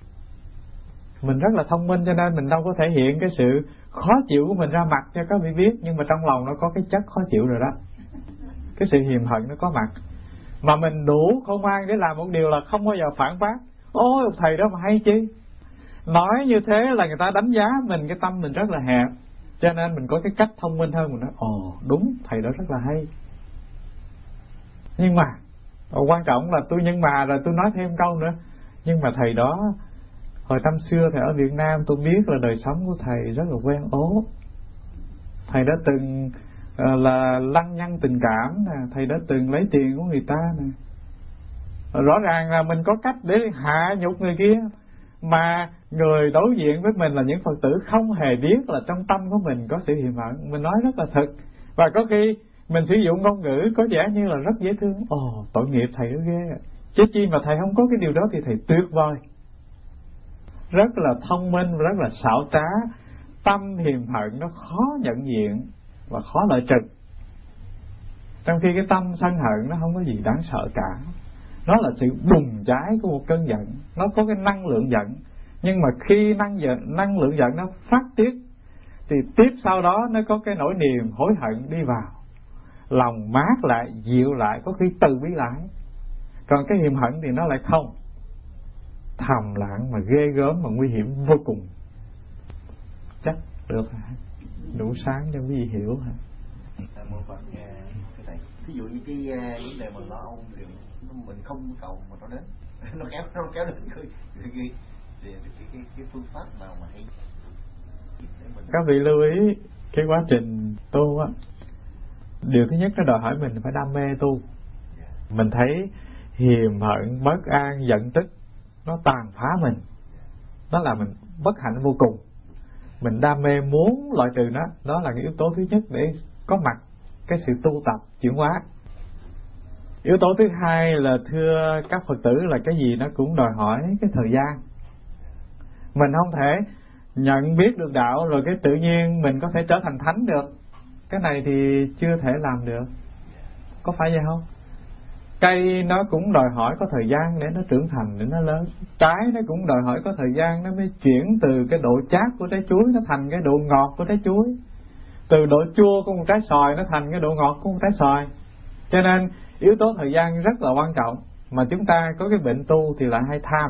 Mình rất là thông minh cho nên mình đâu có thể hiện cái sự khó chịu của mình ra mặt cho các vị biết, nhưng mà trong lòng nó có cái chất khó chịu rồi đó. Cái sự hiềm hận nó có mặt. Mà mình đủ khôn ngoan để làm một điều là không bao giờ phản bác: ôi thầy đó mà hay chi. Nói như thế là người ta đánh giá mình, cái tâm mình rất là hẹp. Cho nên mình có cái cách thông minh hơn, mình nói ồ đúng, thầy đó rất là hay. Nhưng mà quan trọng là tôi nhưng mà rồi tôi nói thêm câu nữa: nhưng mà thầy đó hồi năm xưa thầy ở Việt Nam, tôi biết là đời sống của thầy rất là quen ố. Thầy đã từng uh, là lăng nhăng tình cảm nè, thầy đã từng lấy tiền của người ta nè. Rõ ràng là mình có cách để hạ nhục người kia, mà người đối diện với mình là những Phật tử không hề biết là trong tâm của mình có sự hiềm hận. Mình nói rất là thực, và có khi mình sử dụng ngôn ngữ có vẻ như là rất dễ thương. Ồ tội nghiệp thầy đó ghê, chứ chi mà thầy không có cái điều đó thì thầy tuyệt vời. Rất là thông minh và rất là xảo trá. Tâm hiềm hận nó khó nhận diện và khó loại trừ, trong khi cái tâm sân hận nó không có gì đáng sợ cả. Nó là sự bùng cháy của một cơn giận. Nó có cái năng lượng giận, nhưng mà khi năng, giận, năng lượng giận nó phát tiết thì tiếp sau đó nó có cái nỗi niềm hối hận đi vào, lòng mát lại, dịu lại, có khi từ bi lại. Còn cái hiềm hận thì nó lại không, thầm lặng mà ghê gớm mà nguy hiểm vô cùng. Chắc được hả? Đủ sáng cho quý vị hiểu hả? Một phần ví dụ như cái vấn đề mà lo âu thì mình không cầu mà nó đến, nó kéo nó kéo đến cái cái cái, cái, cái phương pháp nào mà hay. Các vị lưu ý cái quá trình tu á, điều thứ nhất nó đòi hỏi mình phải đam mê tu. Mình thấy hiềm hận, bất an, giận tức nó tàn phá mình, nó làm mình bất hạnh vô cùng. Mình đam mê muốn loại trừ nó, đó là cái yếu tố thứ nhất để có mặt cái sự tu tập chuyển hóa. Yếu tố thứ hai là thưa các Phật tử là cái gì nó cũng đòi hỏi cái thời gian. Mình không thể nhận biết được đạo rồi cái tự nhiên mình có thể trở thành thánh được. Cái này thì chưa thể làm được. Có phải vậy không? Cây nó cũng đòi hỏi có thời gian để nó trưởng thành, để nó lớn. Trái nó cũng đòi hỏi có thời gian nó mới chuyển từ cái độ chát của trái chuối nó thành cái độ ngọt của trái chuối, từ độ chua của một trái xoài nó thành cái độ ngọt của một trái xoài. Cho nên yếu tố thời gian rất là quan trọng. Mà chúng ta có cái bệnh tu thì lại hay tham.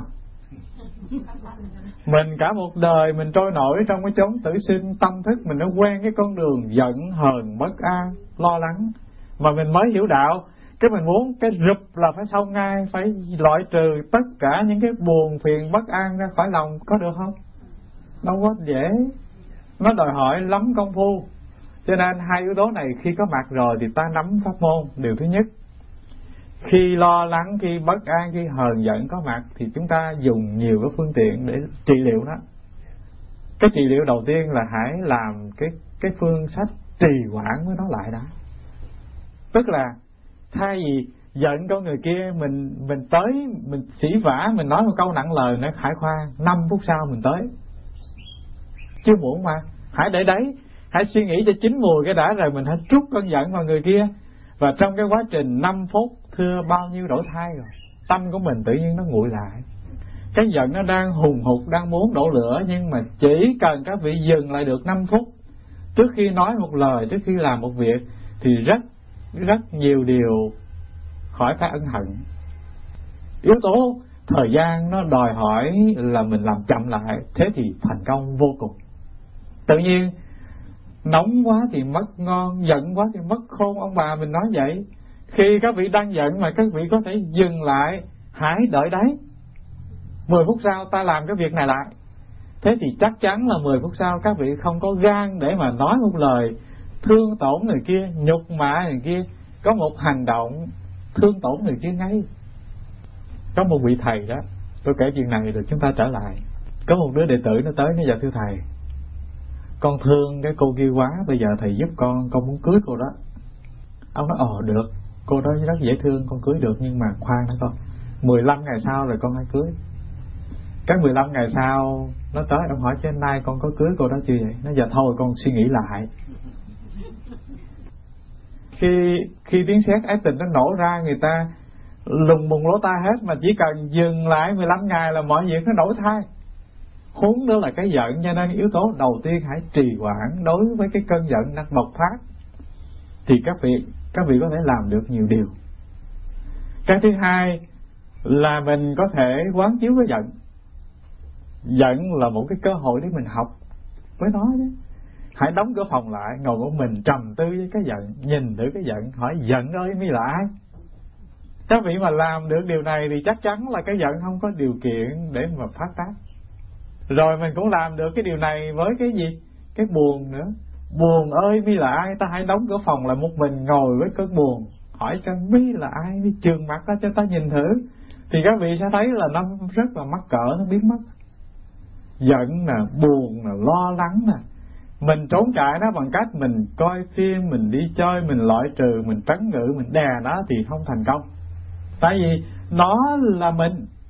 Mình cả một đời mình trôi nổi trong cái chốn tử sinh, tâm thức mình nó quen cái con đường giận hờn, bất an, lo lắng. Mà mình mới hiểu đạo, cái mình muốn cái rụp là phải xong ngay, phải loại trừ tất cả những cái buồn phiền bất an ra khỏi lòng, có được không? Đâu có dễ. Nó đòi hỏi lắm công phu. Cho nên hai yếu tố này khi có mặt rồi thì ta nắm pháp môn. Điều thứ nhất, khi lo lắng, khi bất an, khi hờn giận có mặt thì chúng ta dùng nhiều cái phương tiện để trị liệu nó. Cái trị liệu đầu tiên là hãy làm cái cái phương sách trì hoãn với nó lại đã. Tức là thay vì giận con người kia, mình mình tới mình xỉ vả, mình nói một câu nặng lời nó khải khoan, năm phút sau mình tới, chưa muộn mà. Hãy để đấy, hãy suy nghĩ cho chín mùi cái đã, rồi mình hãy trút cơn giận vào người kia. Và trong cái quá trình năm phút thưa bao nhiêu đổi thay rồi, tâm của mình tự nhiên nó nguội lại. Cái giận nó đang hùng hục, đang muốn đổ lửa, nhưng mà chỉ cần các vị dừng lại được năm phút trước khi nói một lời, trước khi làm một việc, thì rất rất nhiều điều khỏi phải ân hận. Yếu tố thời gian nó đòi hỏi là mình làm chậm lại, thế thì thành công vô cùng. Tự nhiên nóng quá thì mất ngon, giận quá thì mất khôn, ông bà mình nói vậy. Khi các vị đang giận mà các vị có thể dừng lại, hãy đợi đấy, mười phút sau ta làm cái việc này lại. Thế thì chắc chắn là mười phút sau các vị không có gan để mà nói một lời thương tổn người kia, nhục mạ người kia, có một hành động thương tổn người kia ngay. Có một vị thầy đó, tôi kể chuyện này rồi chúng ta trở lại. Có một đứa đệ tử nó tới, nó dạ thưa thầy, con thương cái cô kia quá, bây giờ thầy giúp con, con muốn cưới cô đó. Ông nói ồ được, cô đó rất dễ thương, con cưới được, nhưng mà khoan đó con, mười lăm ngày sau rồi con hãy cưới. Cái mười lăm ngày sau nó tới, ông hỏi trên nay con có cưới cô đó chưa vậy? Nó dạ thôi con suy nghĩ lại. Khi khi tiếng sét ái tình nó nổ ra, người ta lùng bùng lỗ tai hết, mà chỉ cần dừng lại mười lăm ngày là mọi việc nó đổi thay. Huống nữa là cái giận, cho nên yếu tố đầu tiên hãy trì hoãn đối với cái cơn giận đang bộc phát, thì các vị các vị có thể làm được nhiều điều. Cái thứ hai là mình có thể quán chiếu cái giận. Giận là một cái cơ hội để mình học với nó chứ. Hãy đóng cửa phòng lại, ngồi một mình trầm tư với cái giận, nhìn thử cái giận, hỏi giận ơi mi là ai. Các vị mà làm được điều này thì chắc chắn là cái giận không có điều kiện để mà phát tác. Rồi mình cũng làm được cái điều này với cái gì? Cái buồn nữa. Buồn ơi mi là ai, ta hãy đóng cửa phòng lại một mình ngồi với cơn buồn, hỏi cho mi là ai, mi trường mặt ra cho ta nhìn thử. Thì các vị sẽ thấy là nó rất là mắc cỡ, nó biến mất. Giận nè, buồn nè, lo lắng nè, mình trốn chạy nó bằng cách mình coi phim, mình đi chơi, mình loại trừ, mình trấn ngự, mình đè nó thì không thành công. Tại vì nó là mình.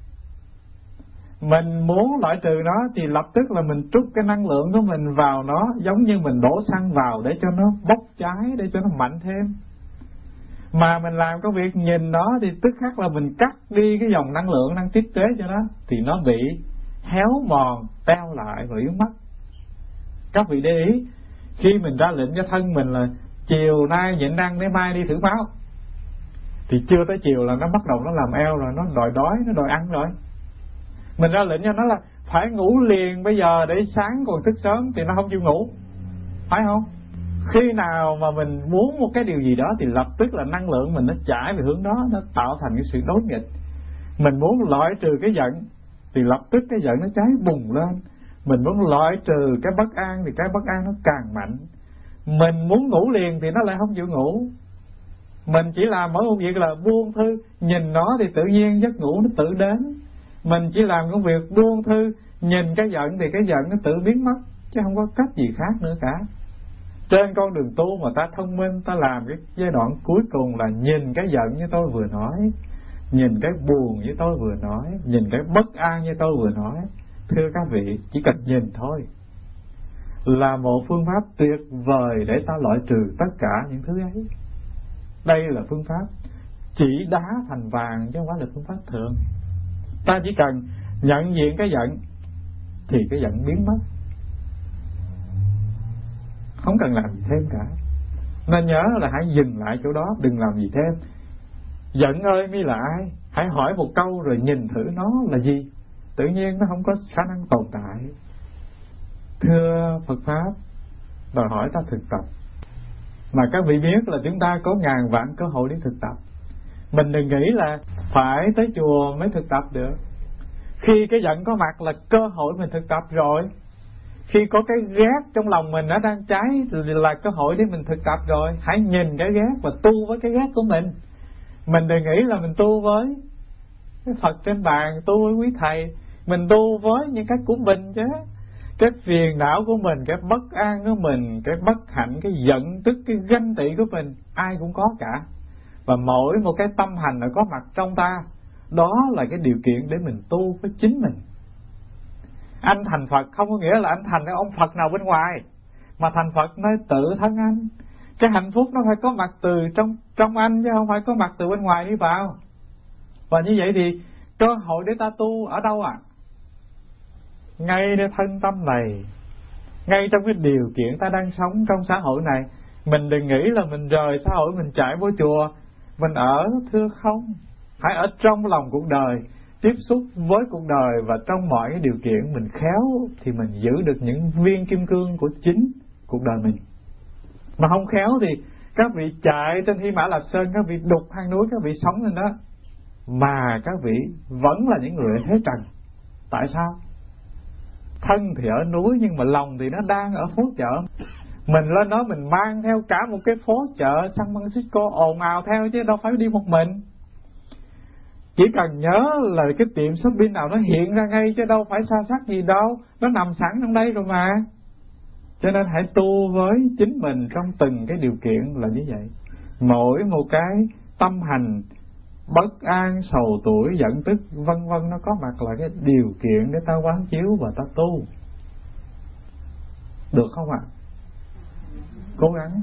Mình muốn loại trừ nó thì lập tức là mình trút cái năng lượng của mình vào nó, giống như mình đổ xăng vào để cho nó bốc cháy, để cho nó mạnh thêm. Mà mình làm cái việc nhìn nó thì tức khắc là mình cắt đi cái dòng năng lượng đang tiếp tế cho nó, thì nó bị héo mòn, teo lại và yếu mất. Các vị để ý, khi mình ra lệnh cho thân mình là chiều nay nhịn ăn để mai đi thử máu, thì chưa tới chiều là nó bắt đầu nó làm eo rồi, nó đòi đói, nó đòi ăn rồi. Mình ra lệnh cho nó là phải ngủ liền bây giờ để sáng còn thức sớm, thì nó không chịu ngủ, phải không? Khi nào mà mình muốn một cái điều gì đó thì lập tức là năng lượng mình nó chảy về hướng đó, nó tạo thành cái sự đối nghịch. Mình muốn loại trừ cái giận thì lập tức cái giận nó cháy bùng lên. Mình muốn loại trừ cái bất an thì cái bất an nó càng mạnh. Mình muốn ngủ liền thì nó lại không chịu ngủ. Mình chỉ làm mỗi một việc là buông thư, nhìn nó thì tự nhiên giấc ngủ nó tự đến. Mình chỉ làm công việc buông thư, nhìn cái giận thì cái giận nó tự biến mất, chứ không có cách gì khác nữa cả. Trên con đường tu mà ta thông minh, ta làm cái giai đoạn cuối cùng là nhìn cái giận như tôi vừa nói, nhìn cái buồn như tôi vừa nói, nhìn cái bất an như tôi vừa nói. Thưa các vị, chỉ cần nhìn thôi là một phương pháp tuyệt vời để ta loại trừ tất cả những thứ ấy. Đây là phương pháp chỉ đá thành vàng chứ không phải là phương pháp thường. Ta chỉ cần nhận diện cái giận thì cái giận biến mất, không cần làm gì thêm cả. Nên nhớ là hãy dừng lại chỗ đó, đừng làm gì thêm. Giận ơi mi là ai, hãy hỏi một câu rồi nhìn thử nó là gì. Tự nhiên nó không có khả năng tồn tại. Thưa Phật Pháp đòi hỏi ta thực tập. Mà các vị biết là chúng ta có ngàn vạn cơ hội để thực tập. Mình đừng nghĩ là phải tới chùa mới thực tập được. Khi cái giận có mặt là cơ hội mình thực tập rồi. Khi có cái ghét trong lòng mình nó đang cháy là cơ hội để mình thực tập rồi. Hãy nhìn cái ghét và tu với cái ghét của mình. Mình đừng nghĩ là mình tu với cái Phật trên bàn, tu với quý thầy. Mình tu với những cái của mình chứ. Cái phiền não của mình, cái bất an của mình, cái bất hạnh, cái giận tức, cái ganh tị của mình, ai cũng có cả. Và mỗi một cái tâm hành nó có mặt trong ta, đó là cái điều kiện để mình tu với chính mình. Anh thành Phật không có nghĩa là anh thành cái ông Phật nào bên ngoài, mà thành Phật nơi tự thân anh. Cái hạnh phúc nó phải có mặt từ trong trong anh, chứ không phải có mặt từ bên ngoài đi vào. Và như vậy thì cơ hội để ta tu ở đâu ạ? À? Ngayในthân tâm này, ngay trong cái điều kiện ta đang sống trong xã hội này. Mình đừng nghĩ là mình rời xã hội, mình chạy vô chùa, mình ở, thưa không. Hãy ở trong lòng cuộc đời, tiếp xúc với cuộc đời, và trong mọi cái điều kiện mình khéo thì mình giữ được những viên kim cương của chính cuộc đời mình. Mà không khéo thì các vị chạy trên Hy Mã Lạp Sơn, các vị đục hang núi, các vị sống lên đó, mà các vị vẫn là những người thế trần. Tại sao? thân thì ở núi nhưng mà lòng thì nó đang ở phố chợ. Mình lên đó mình mang theo cả một cái phố chợ San Francisco ồn ào theo, chứ đâu phải đi một mình. Chỉ cần nhớ là cái tiệm shopping nào nó hiện ra ngay, chứ đâu phải xa xắc gì đâu, nó nằm sẵn trong đây rồi mà. Cho nên hãy tu với chính mình trong từng cái điều kiện là như vậy. Mỗi một cái tâm hành bất an, sầu tuổi, giận tức vân vân nó có mặt là cái điều kiện để ta quán chiếu và ta tu. Được không ạ? Cố gắng.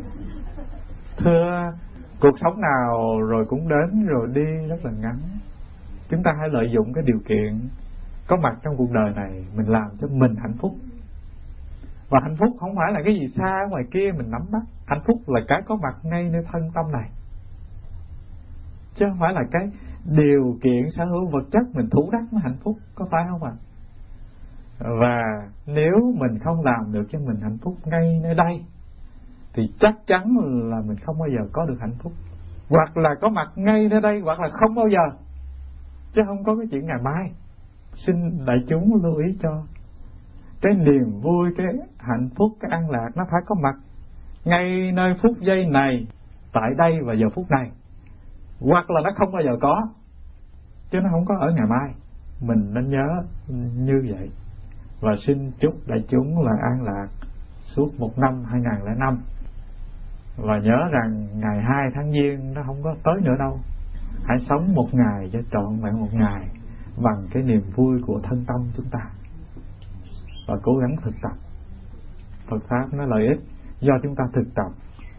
Thưa, cuộc sống nào rồi cũng đến rồi đi rất là ngắn. Chúng ta hãy lợi dụng cái điều kiện có mặt trong cuộc đời này, mình làm cho mình hạnh phúc. Và hạnh phúc không phải là cái gì xa ngoài kia mình nắm bắt. Hạnh phúc là cái có mặt ngay nơi thân tâm này, chứ không phải là cái điều kiện sở hữu vật chất mình thủ đắc mới hạnh phúc, có phải không ạ? Và nếu mình không làm được cho mình hạnh phúc ngay nơi đây thì chắc chắn là mình không bao giờ có được hạnh phúc. Hoặc là có mặt ngay nơi đây, hoặc là không bao giờ, chứ không có cái chuyện ngày mai. Xin đại chúng lưu ý cho cái niềm vui, cái hạnh phúc, cái an lạc nó phải có mặt ngay nơi phút giây này, tại đây và giờ phút này. Hoặc là nó không bao giờ có, chứ nó không có ở ngày mai. Mình nên nhớ như vậy. Và xin chúc đại chúng là an lạc suốt một năm hai nghìn lẻ năm. Và nhớ rằng ngày hai tháng Giêng nó không có tới nữa đâu. Hãy sống một ngày cho trọn vẹn một ngày bằng cái niềm vui của thân tâm chúng ta, và cố gắng thực tập. Phật Pháp nó lợi ích do chúng ta thực tập.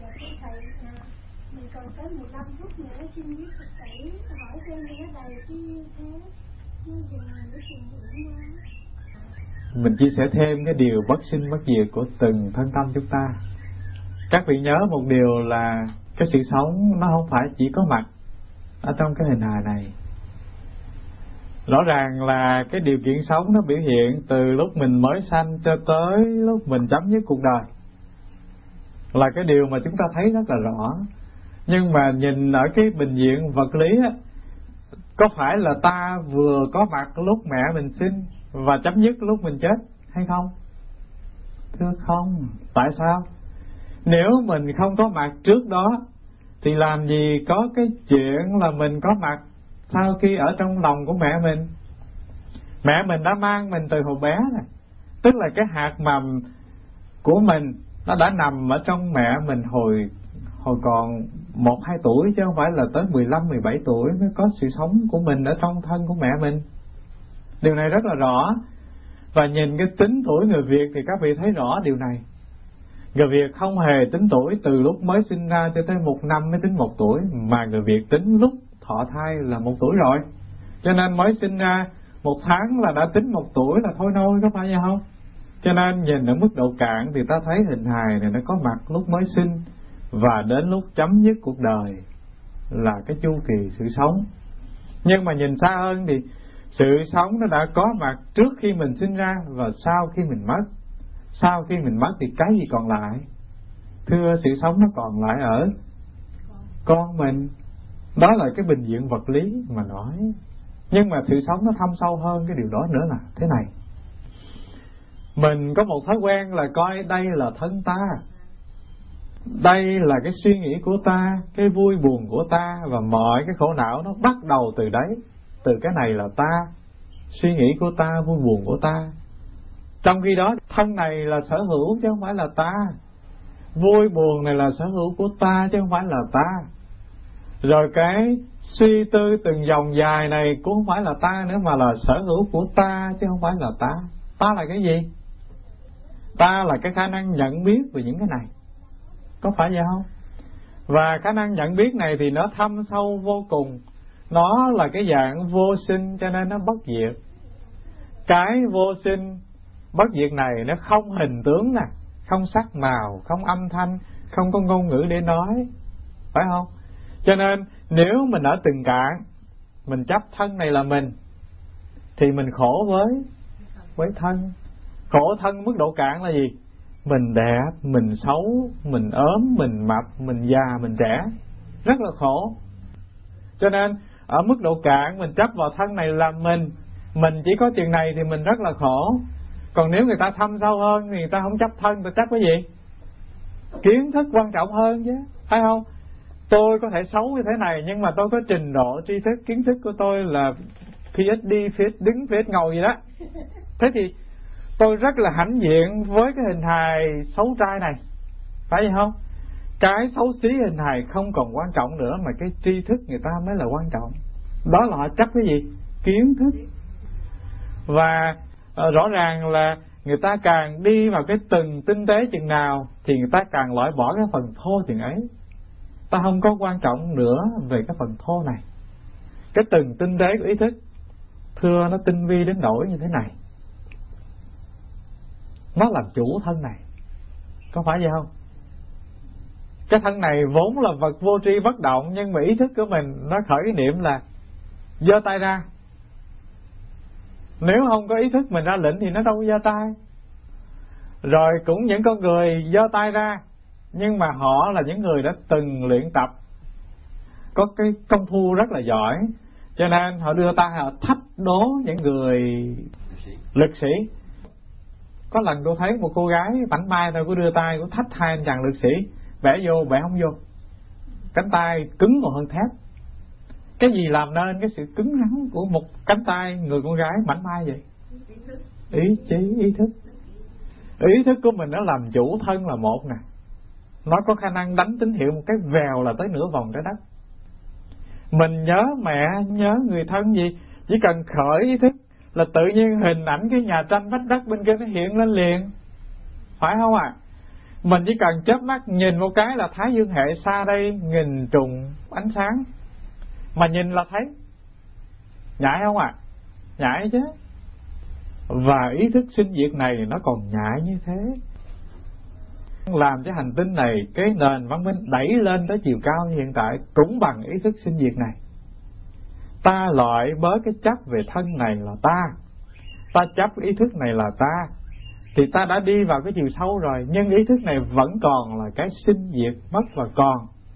Mình còn tới mười lăm phút nữa, xin biết Phật Tử hỏi thêm cái này chứ thế nó dừng để tìm hiểu nha. Mình chia sẻ thêm cái điều bất sinh bất diệt của từng thân tâm chúng ta. Các vị nhớ một điều là cái sự sống nó không phải chỉ có mặt ở trong cái hình hài này. Rõ ràng là cái điều kiện sống nó biểu hiện từ lúc mình mới sanh cho tới lúc mình chấm dứt cuộc đời, là cái điều mà chúng ta thấy rất là rõ. Nhưng mà nhìn ở cái bình diện vật lý á, có phải là ta vừa có mặt lúc mẹ mình sinh và chấm dứt lúc mình chết hay không? Thưa không. Tại sao? Nếu mình không có mặt trước đó thì làm gì có cái chuyện là mình có mặt sau khi ở trong lòng của mẹ mình. Mẹ mình đã mang mình từ hồi bé này, tức là cái hạt mầm của mình nó đã nằm ở trong mẹ mình hồi hồi còn một hai tuổi, chứ không phải là tới mười lăm mười bảy tuổi mới có sự sống của mình ở trong thân của mẹ mình. Điều này rất là rõ. Và nhìn cái tính tuổi người Việt thì các vị thấy rõ điều này. Người Việt không hề tính tuổi từ lúc mới sinh ra cho tới một năm mới tính một tuổi, mà người Việt tính lúc thọ thai là một tuổi rồi. Cho nên mới sinh ra một tháng là đã tính một tuổi là thôi nôi, có phải vậy không? Cho nên nhìn ở mức độ cạn thì ta thấy hình hài này nó có mặt lúc mới sinh và đến lúc chấm dứt cuộc đời là cái chu kỳ sự sống. Nhưng mà nhìn xa hơn thì sự sống nó đã có mặt trước khi mình sinh ra và sau khi mình mất. Sau khi mình mất thì cái gì còn lại? Thưa, sự sống nó còn lại ở con mình. Đó là cái bình diện vật lý mà nói. Nhưng mà sự sống nó thâm sâu hơn cái điều đó nữa là thế này. Mình có một thói quen là coi đây là thân ta, đây là cái suy nghĩ của ta, cái vui buồn của ta, và mọi cái khổ não nó bắt đầu từ đấy. Từ cái này là ta, suy nghĩ của ta, vui buồn của ta. Trong khi đó thân này là sở hữu chứ không phải là ta, vui buồn này là sở hữu của ta chứ không phải là ta. Rồi cái suy tư từng dòng dài này cũng không phải là ta nữa, mà là sở hữu của ta chứ không phải là ta. Ta là cái gì? Ta là cái khả năng nhận biết về những cái này, có phải vậy không? Và khả năng nhận biết này thì nó thâm sâu vô cùng. Nó là cái dạng vô sinh cho nên nó bất diệt. Cái vô sinh bất diệt này nó không hình tướng nè, không sắc màu, không âm thanh, không có ngôn ngữ để nói, phải không? Cho nên nếu mình ở từng cạn, mình chấp thân này là mình, thì mình khổ với với thân. Khổ thân mức độ cạn là gì? Mình đẹp, mình xấu, mình ốm, mình mập, mình già, mình trẻ, rất là khổ. Cho nên ở mức độ cạn mình chấp vào thân này là mình, mình chỉ có chừng này thì mình rất là khổ. Còn nếu người ta thâm sâu hơn thì người ta không chấp thân, người ta chấp cái gì? Kiến thức quan trọng hơn chứ, phải không? Tôi có thể xấu như thế này, nhưng mà tôi có trình độ tri thức, kiến thức của tôi là PhD, PhD đứng, PhD ngồi gì đó. Thế thì tôi rất là hãnh diện với cái hình hài xấu trai này, phải vậy không? Cái xấu xí hình hài không còn quan trọng nữa, mà cái tri thức người ta mới là quan trọng. Đó là họ chấp cái gì? Kiến thức. Và uh, rõ ràng là người ta càng đi vào cái từng tinh tế chừng nào thì người ta càng loại bỏ cái phần thô chừng ấy. Ta không có quan trọng nữa về cái phần thô này. Cái từng tinh tế của ý thức, thưa nó tinh vi đến nỗi như thế này. Nó làm chủ thân này, có phải vậy không? Cái thân này vốn là vật vô tri bất động, nhưng mà ý thức của mình nó khởi cái niệm là giơ tay ra. Nếu không có ý thức mình ra lệnh thì nó đâu có giơ tay. Rồi cũng những con người giơ tay ra, nhưng mà họ là những người đã từng luyện tập, có cái công phu rất là giỏi, cho nên họ đưa tay họ thách đố những người lực sĩ. Có lần tôi thấy một cô gái mảnh mai thôi, cô đưa tay cô thách hai anh chàng lực sĩ, bẻ vô bẻ không vô, cánh tay cứng còn hơn thép. Cái gì làm nên cái sự cứng rắn của một cánh tay người con gái mảnh mai vậy? Ý chí, ý thức. Ý thức của mình nó làm chủ thân là một nè, nó có khả năng đánh tín hiệu một cái vèo là tới nửa vòng trái đất. Mình nhớ mẹ, nhớ người thân gì, chỉ cần khởi ý thức là tự nhiên hình ảnh cái nhà tranh vách đất bên kia nó hiện lên liền, phải không ạ? À? Mình chỉ cần chớp mắt nhìn một cái là Thái Dương hệ xa đây nghìn trùng ánh sáng, mà nhìn là thấy. Nhạy không ạ? À? Nhạy chứ. Và ý thức sinh diệt này nó còn nhạy như thế, làm cho hành tinh này, cái nền văn minh đẩy lên tới chiều cao như hiện tại cũng bằng ý thức sinh diệt này. Ta loại bớt cái chấp về thân này là ta, ta chấp ý thức này là ta, thì ta đã đi vào cái chiều sâu rồi. Nhưng ý thức này vẫn còn là cái sinh diệt mất và còn.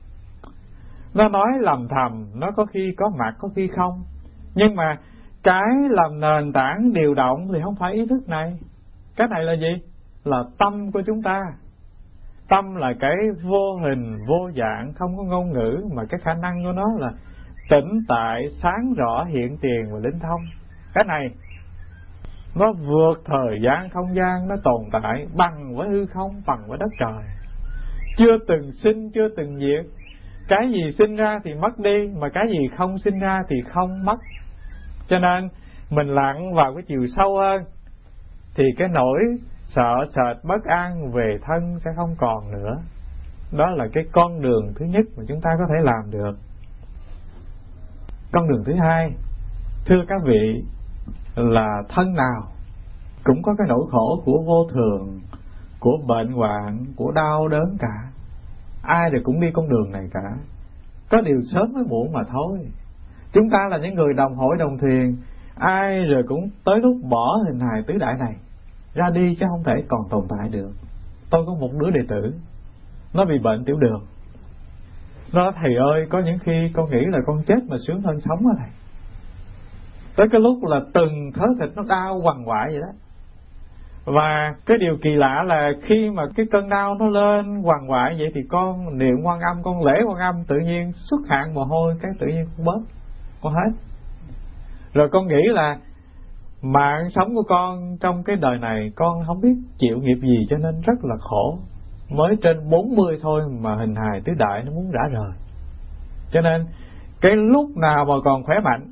Nó nói lầm thầm, nó có khi có mặt có khi không, nhưng mà cái làm nền tảng điều động thì không phải ý thức này. Cái này là gì? Là tâm của chúng ta. Tâm là cái vô hình, vô dạng, không có ngôn ngữ, mà cái khả năng của nó là tĩnh tại, sáng rõ, hiện tiền và linh thông. Cái này nó vượt thời gian, không gian, nó tồn tại bằng với hư không, bằng với đất trời, chưa từng sinh, chưa từng diệt. Cái gì sinh ra thì mất đi, mà cái gì không sinh ra thì không mất. Cho nên mình lặn vào cái chiều sâu hơn thì cái nỗi sợ sệt bất an về thân sẽ không còn nữa. Đó là cái con đường thứ nhất mà chúng ta có thể làm được. Con đường thứ hai, thưa các vị, là thân nào cũng có cái nỗi khổ của vô thường, của bệnh hoạn, của đau đớn cả. Ai rồi cũng đi con đường này cả. Có điều sớm mới muộn mà thôi. Chúng ta là những người đồng hội đồng thuyền, ai rồi cũng tới lúc bỏ hình hài tứ đại này ra đi, chứ không thể còn tồn tại được. Tôi có một đứa đệ tử, nó bị bệnh tiểu đường. Nó nói thầy ơi, có những khi con nghĩ là con chết mà sướng hơn sống á thầy. Tới cái lúc là từng thớ thịt nó đau quằn quại vậy đó. Và cái điều kỳ lạ là khi mà cái cơn đau nó lên quằn quại vậy thì con niệm Quan Âm, con lễ Quan Âm, tự nhiên xuất hạn mồ hôi, cái tự nhiên con bớt, con hết. Rồi con nghĩ là mạng sống của con trong cái đời này con không biết chịu nghiệp gì, cho nên rất là khổ. Mới trên bốn mươi thôi mà hình hài tứ đại nó muốn rã rời. Cho nên cái lúc nào mà còn khỏe mạnh,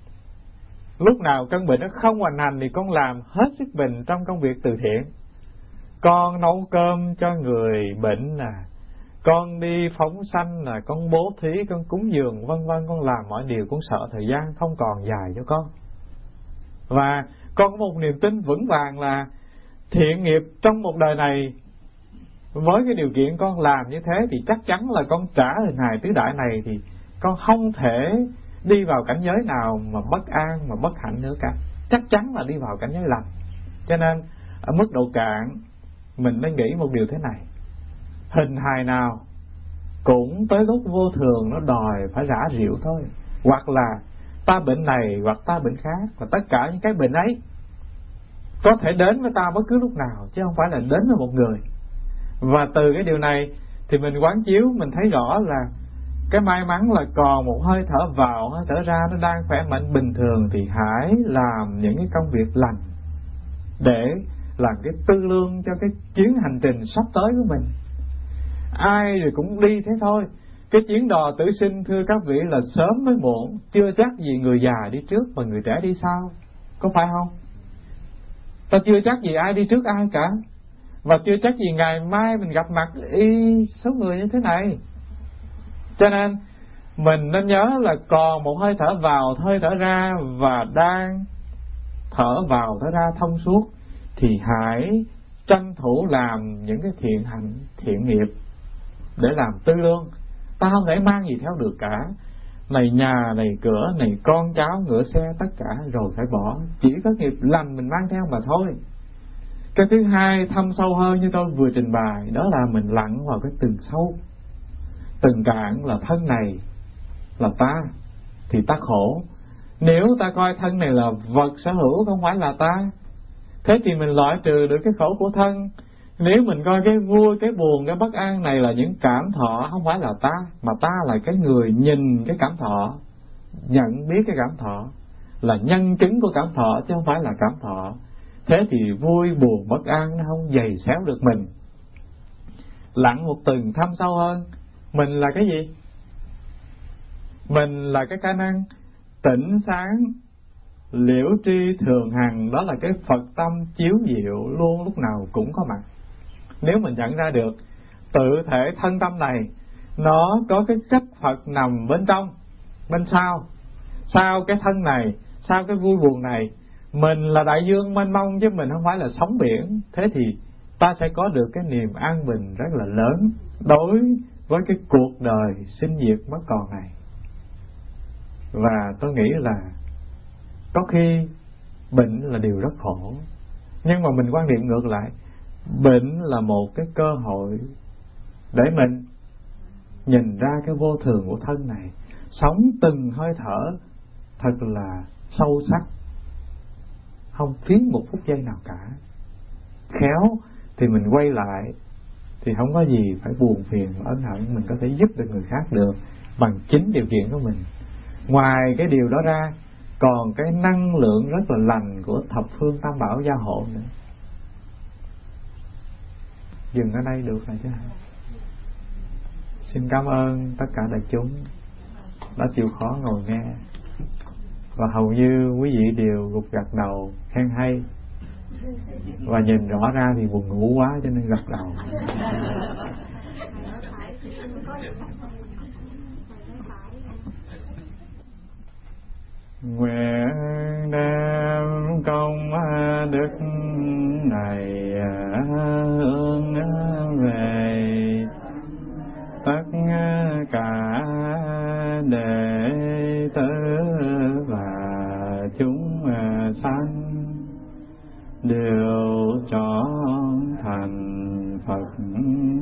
lúc nào cơn bệnh nó không hoành hành thì con làm hết sức mình trong công việc từ thiện. Con nấu cơm cho người bệnh nè, con đi phóng sanh là con bố thí, con cúng dường vân vân, con làm mọi điều. Con sợ thời gian không còn dài cho con. Và con có một niềm tin vững vàng là thiện nghiệp trong một đời này, với cái điều kiện con làm như thế thì chắc chắn là con trả hình hài tứ đại này thì con không thể đi vào cảnh giới nào mà bất an, mà bất hạnh nữa cả. Chắc chắn là đi vào cảnh giới lành. Cho nên ở mức độ cạn mình nên nghĩ một điều thế này: hình hài nào cũng tới lúc vô thường nó đòi phải rã rượu thôi. Hoặc là ta bệnh này, hoặc ta bệnh khác, và tất cả những cái bệnh ấy có thể đến với ta bất cứ lúc nào, chứ không phải là đến với một người. Và từ cái điều này thì mình quán chiếu, mình thấy rõ là cái may mắn là còn một hơi thở vào, hơi thở ra, nó đang khỏe mạnh bình thường, thì hãy làm những cái công việc lành để làm cái tư lương cho cái chuyến hành trình sắp tới của mình. Ai rồi cũng đi thế thôi. Cái chuyến đò tử sinh, thưa các vị, là sớm mới muộn, chưa chắc gì người già đi trước và người trẻ đi sau, có phải không? Ta chưa chắc gì ai đi trước ai cả, và chưa chắc gì ngày mai mình gặp mặt y số người như thế này. Cho nên mình nên nhớ là còn một hơi thở vào, hơi thở ra, và đang thở vào thở ra thông suốt, thì hãy tranh thủ làm những cái thiện hạnh, thiện nghiệp để làm tư lương. Ta không thể mang gì theo được cả, này nhà, này cửa, này con cháu, ngựa xe, tất cả rồi phải bỏ. Chỉ có nghiệp lành mình mang theo mà thôi. Cái thứ hai thâm sâu hơn như tôi vừa trình bày, đó là mình lặn vào cái từng sâu, từng cạn là thân này là ta, thì ta khổ. Nếu ta coi thân này là vật sở hữu, không phải là ta, thế thì mình loại trừ được cái khổ của thân. Nếu mình coi cái vui, cái buồn, cái bất an này là những cảm thọ, không phải là ta, mà ta là cái người nhìn cái cảm thọ, nhận biết cái cảm thọ, là nhân chứng của cảm thọ chứ không phải là cảm thọ. Thế thì vui, buồn, bất an nó không dày xéo được mình. Lặn một tầng thâm sâu hơn, mình là cái gì? Mình là cái khả năng tỉnh sáng, liễu tri thường hằng, đó là cái Phật tâm chiếu diệu luôn lúc nào cũng có mặt. Nếu mình nhận ra được tự thể thân tâm này nó có cái chất Phật nằm bên trong, bên sau, sau cái thân này, sau cái vui buồn này, mình là đại dương mênh mông chứ mình không phải là sóng biển. Thế thì ta sẽ có được cái niềm an bình rất là lớn đối với cái cuộc đời sinh diệt mất còn này. Và tôi nghĩ là có khi bệnh là điều rất khổ, nhưng mà mình quan niệm ngược lại, bệnh là một cái cơ hội để mình nhìn ra cái vô thường của thân này, sống từng hơi thở thật là sâu sắc, không phí một phút giây nào cả. Khéo thì mình quay lại thì không có gì phải buồn phiền và ân hận, mình có thể giúp được người khác được bằng chính điều kiện của mình. Ngoài cái điều đó ra, còn cái năng lượng rất là lành của thập phương tam bảo gia hộ nữa. Dừng ở đây được rồi chứ. Xin cảm ơn tất cả đại chúng đã chịu khó ngồi nghe, và hầu như quý vị đều gục gật đầu khen hay, và nhìn rõ ra thì buồn ngủ quá cho nên gật đầu. Nguyện đem công đức này hướng về tất cả đệ tử và chúng sanh, đều trọn thành Phật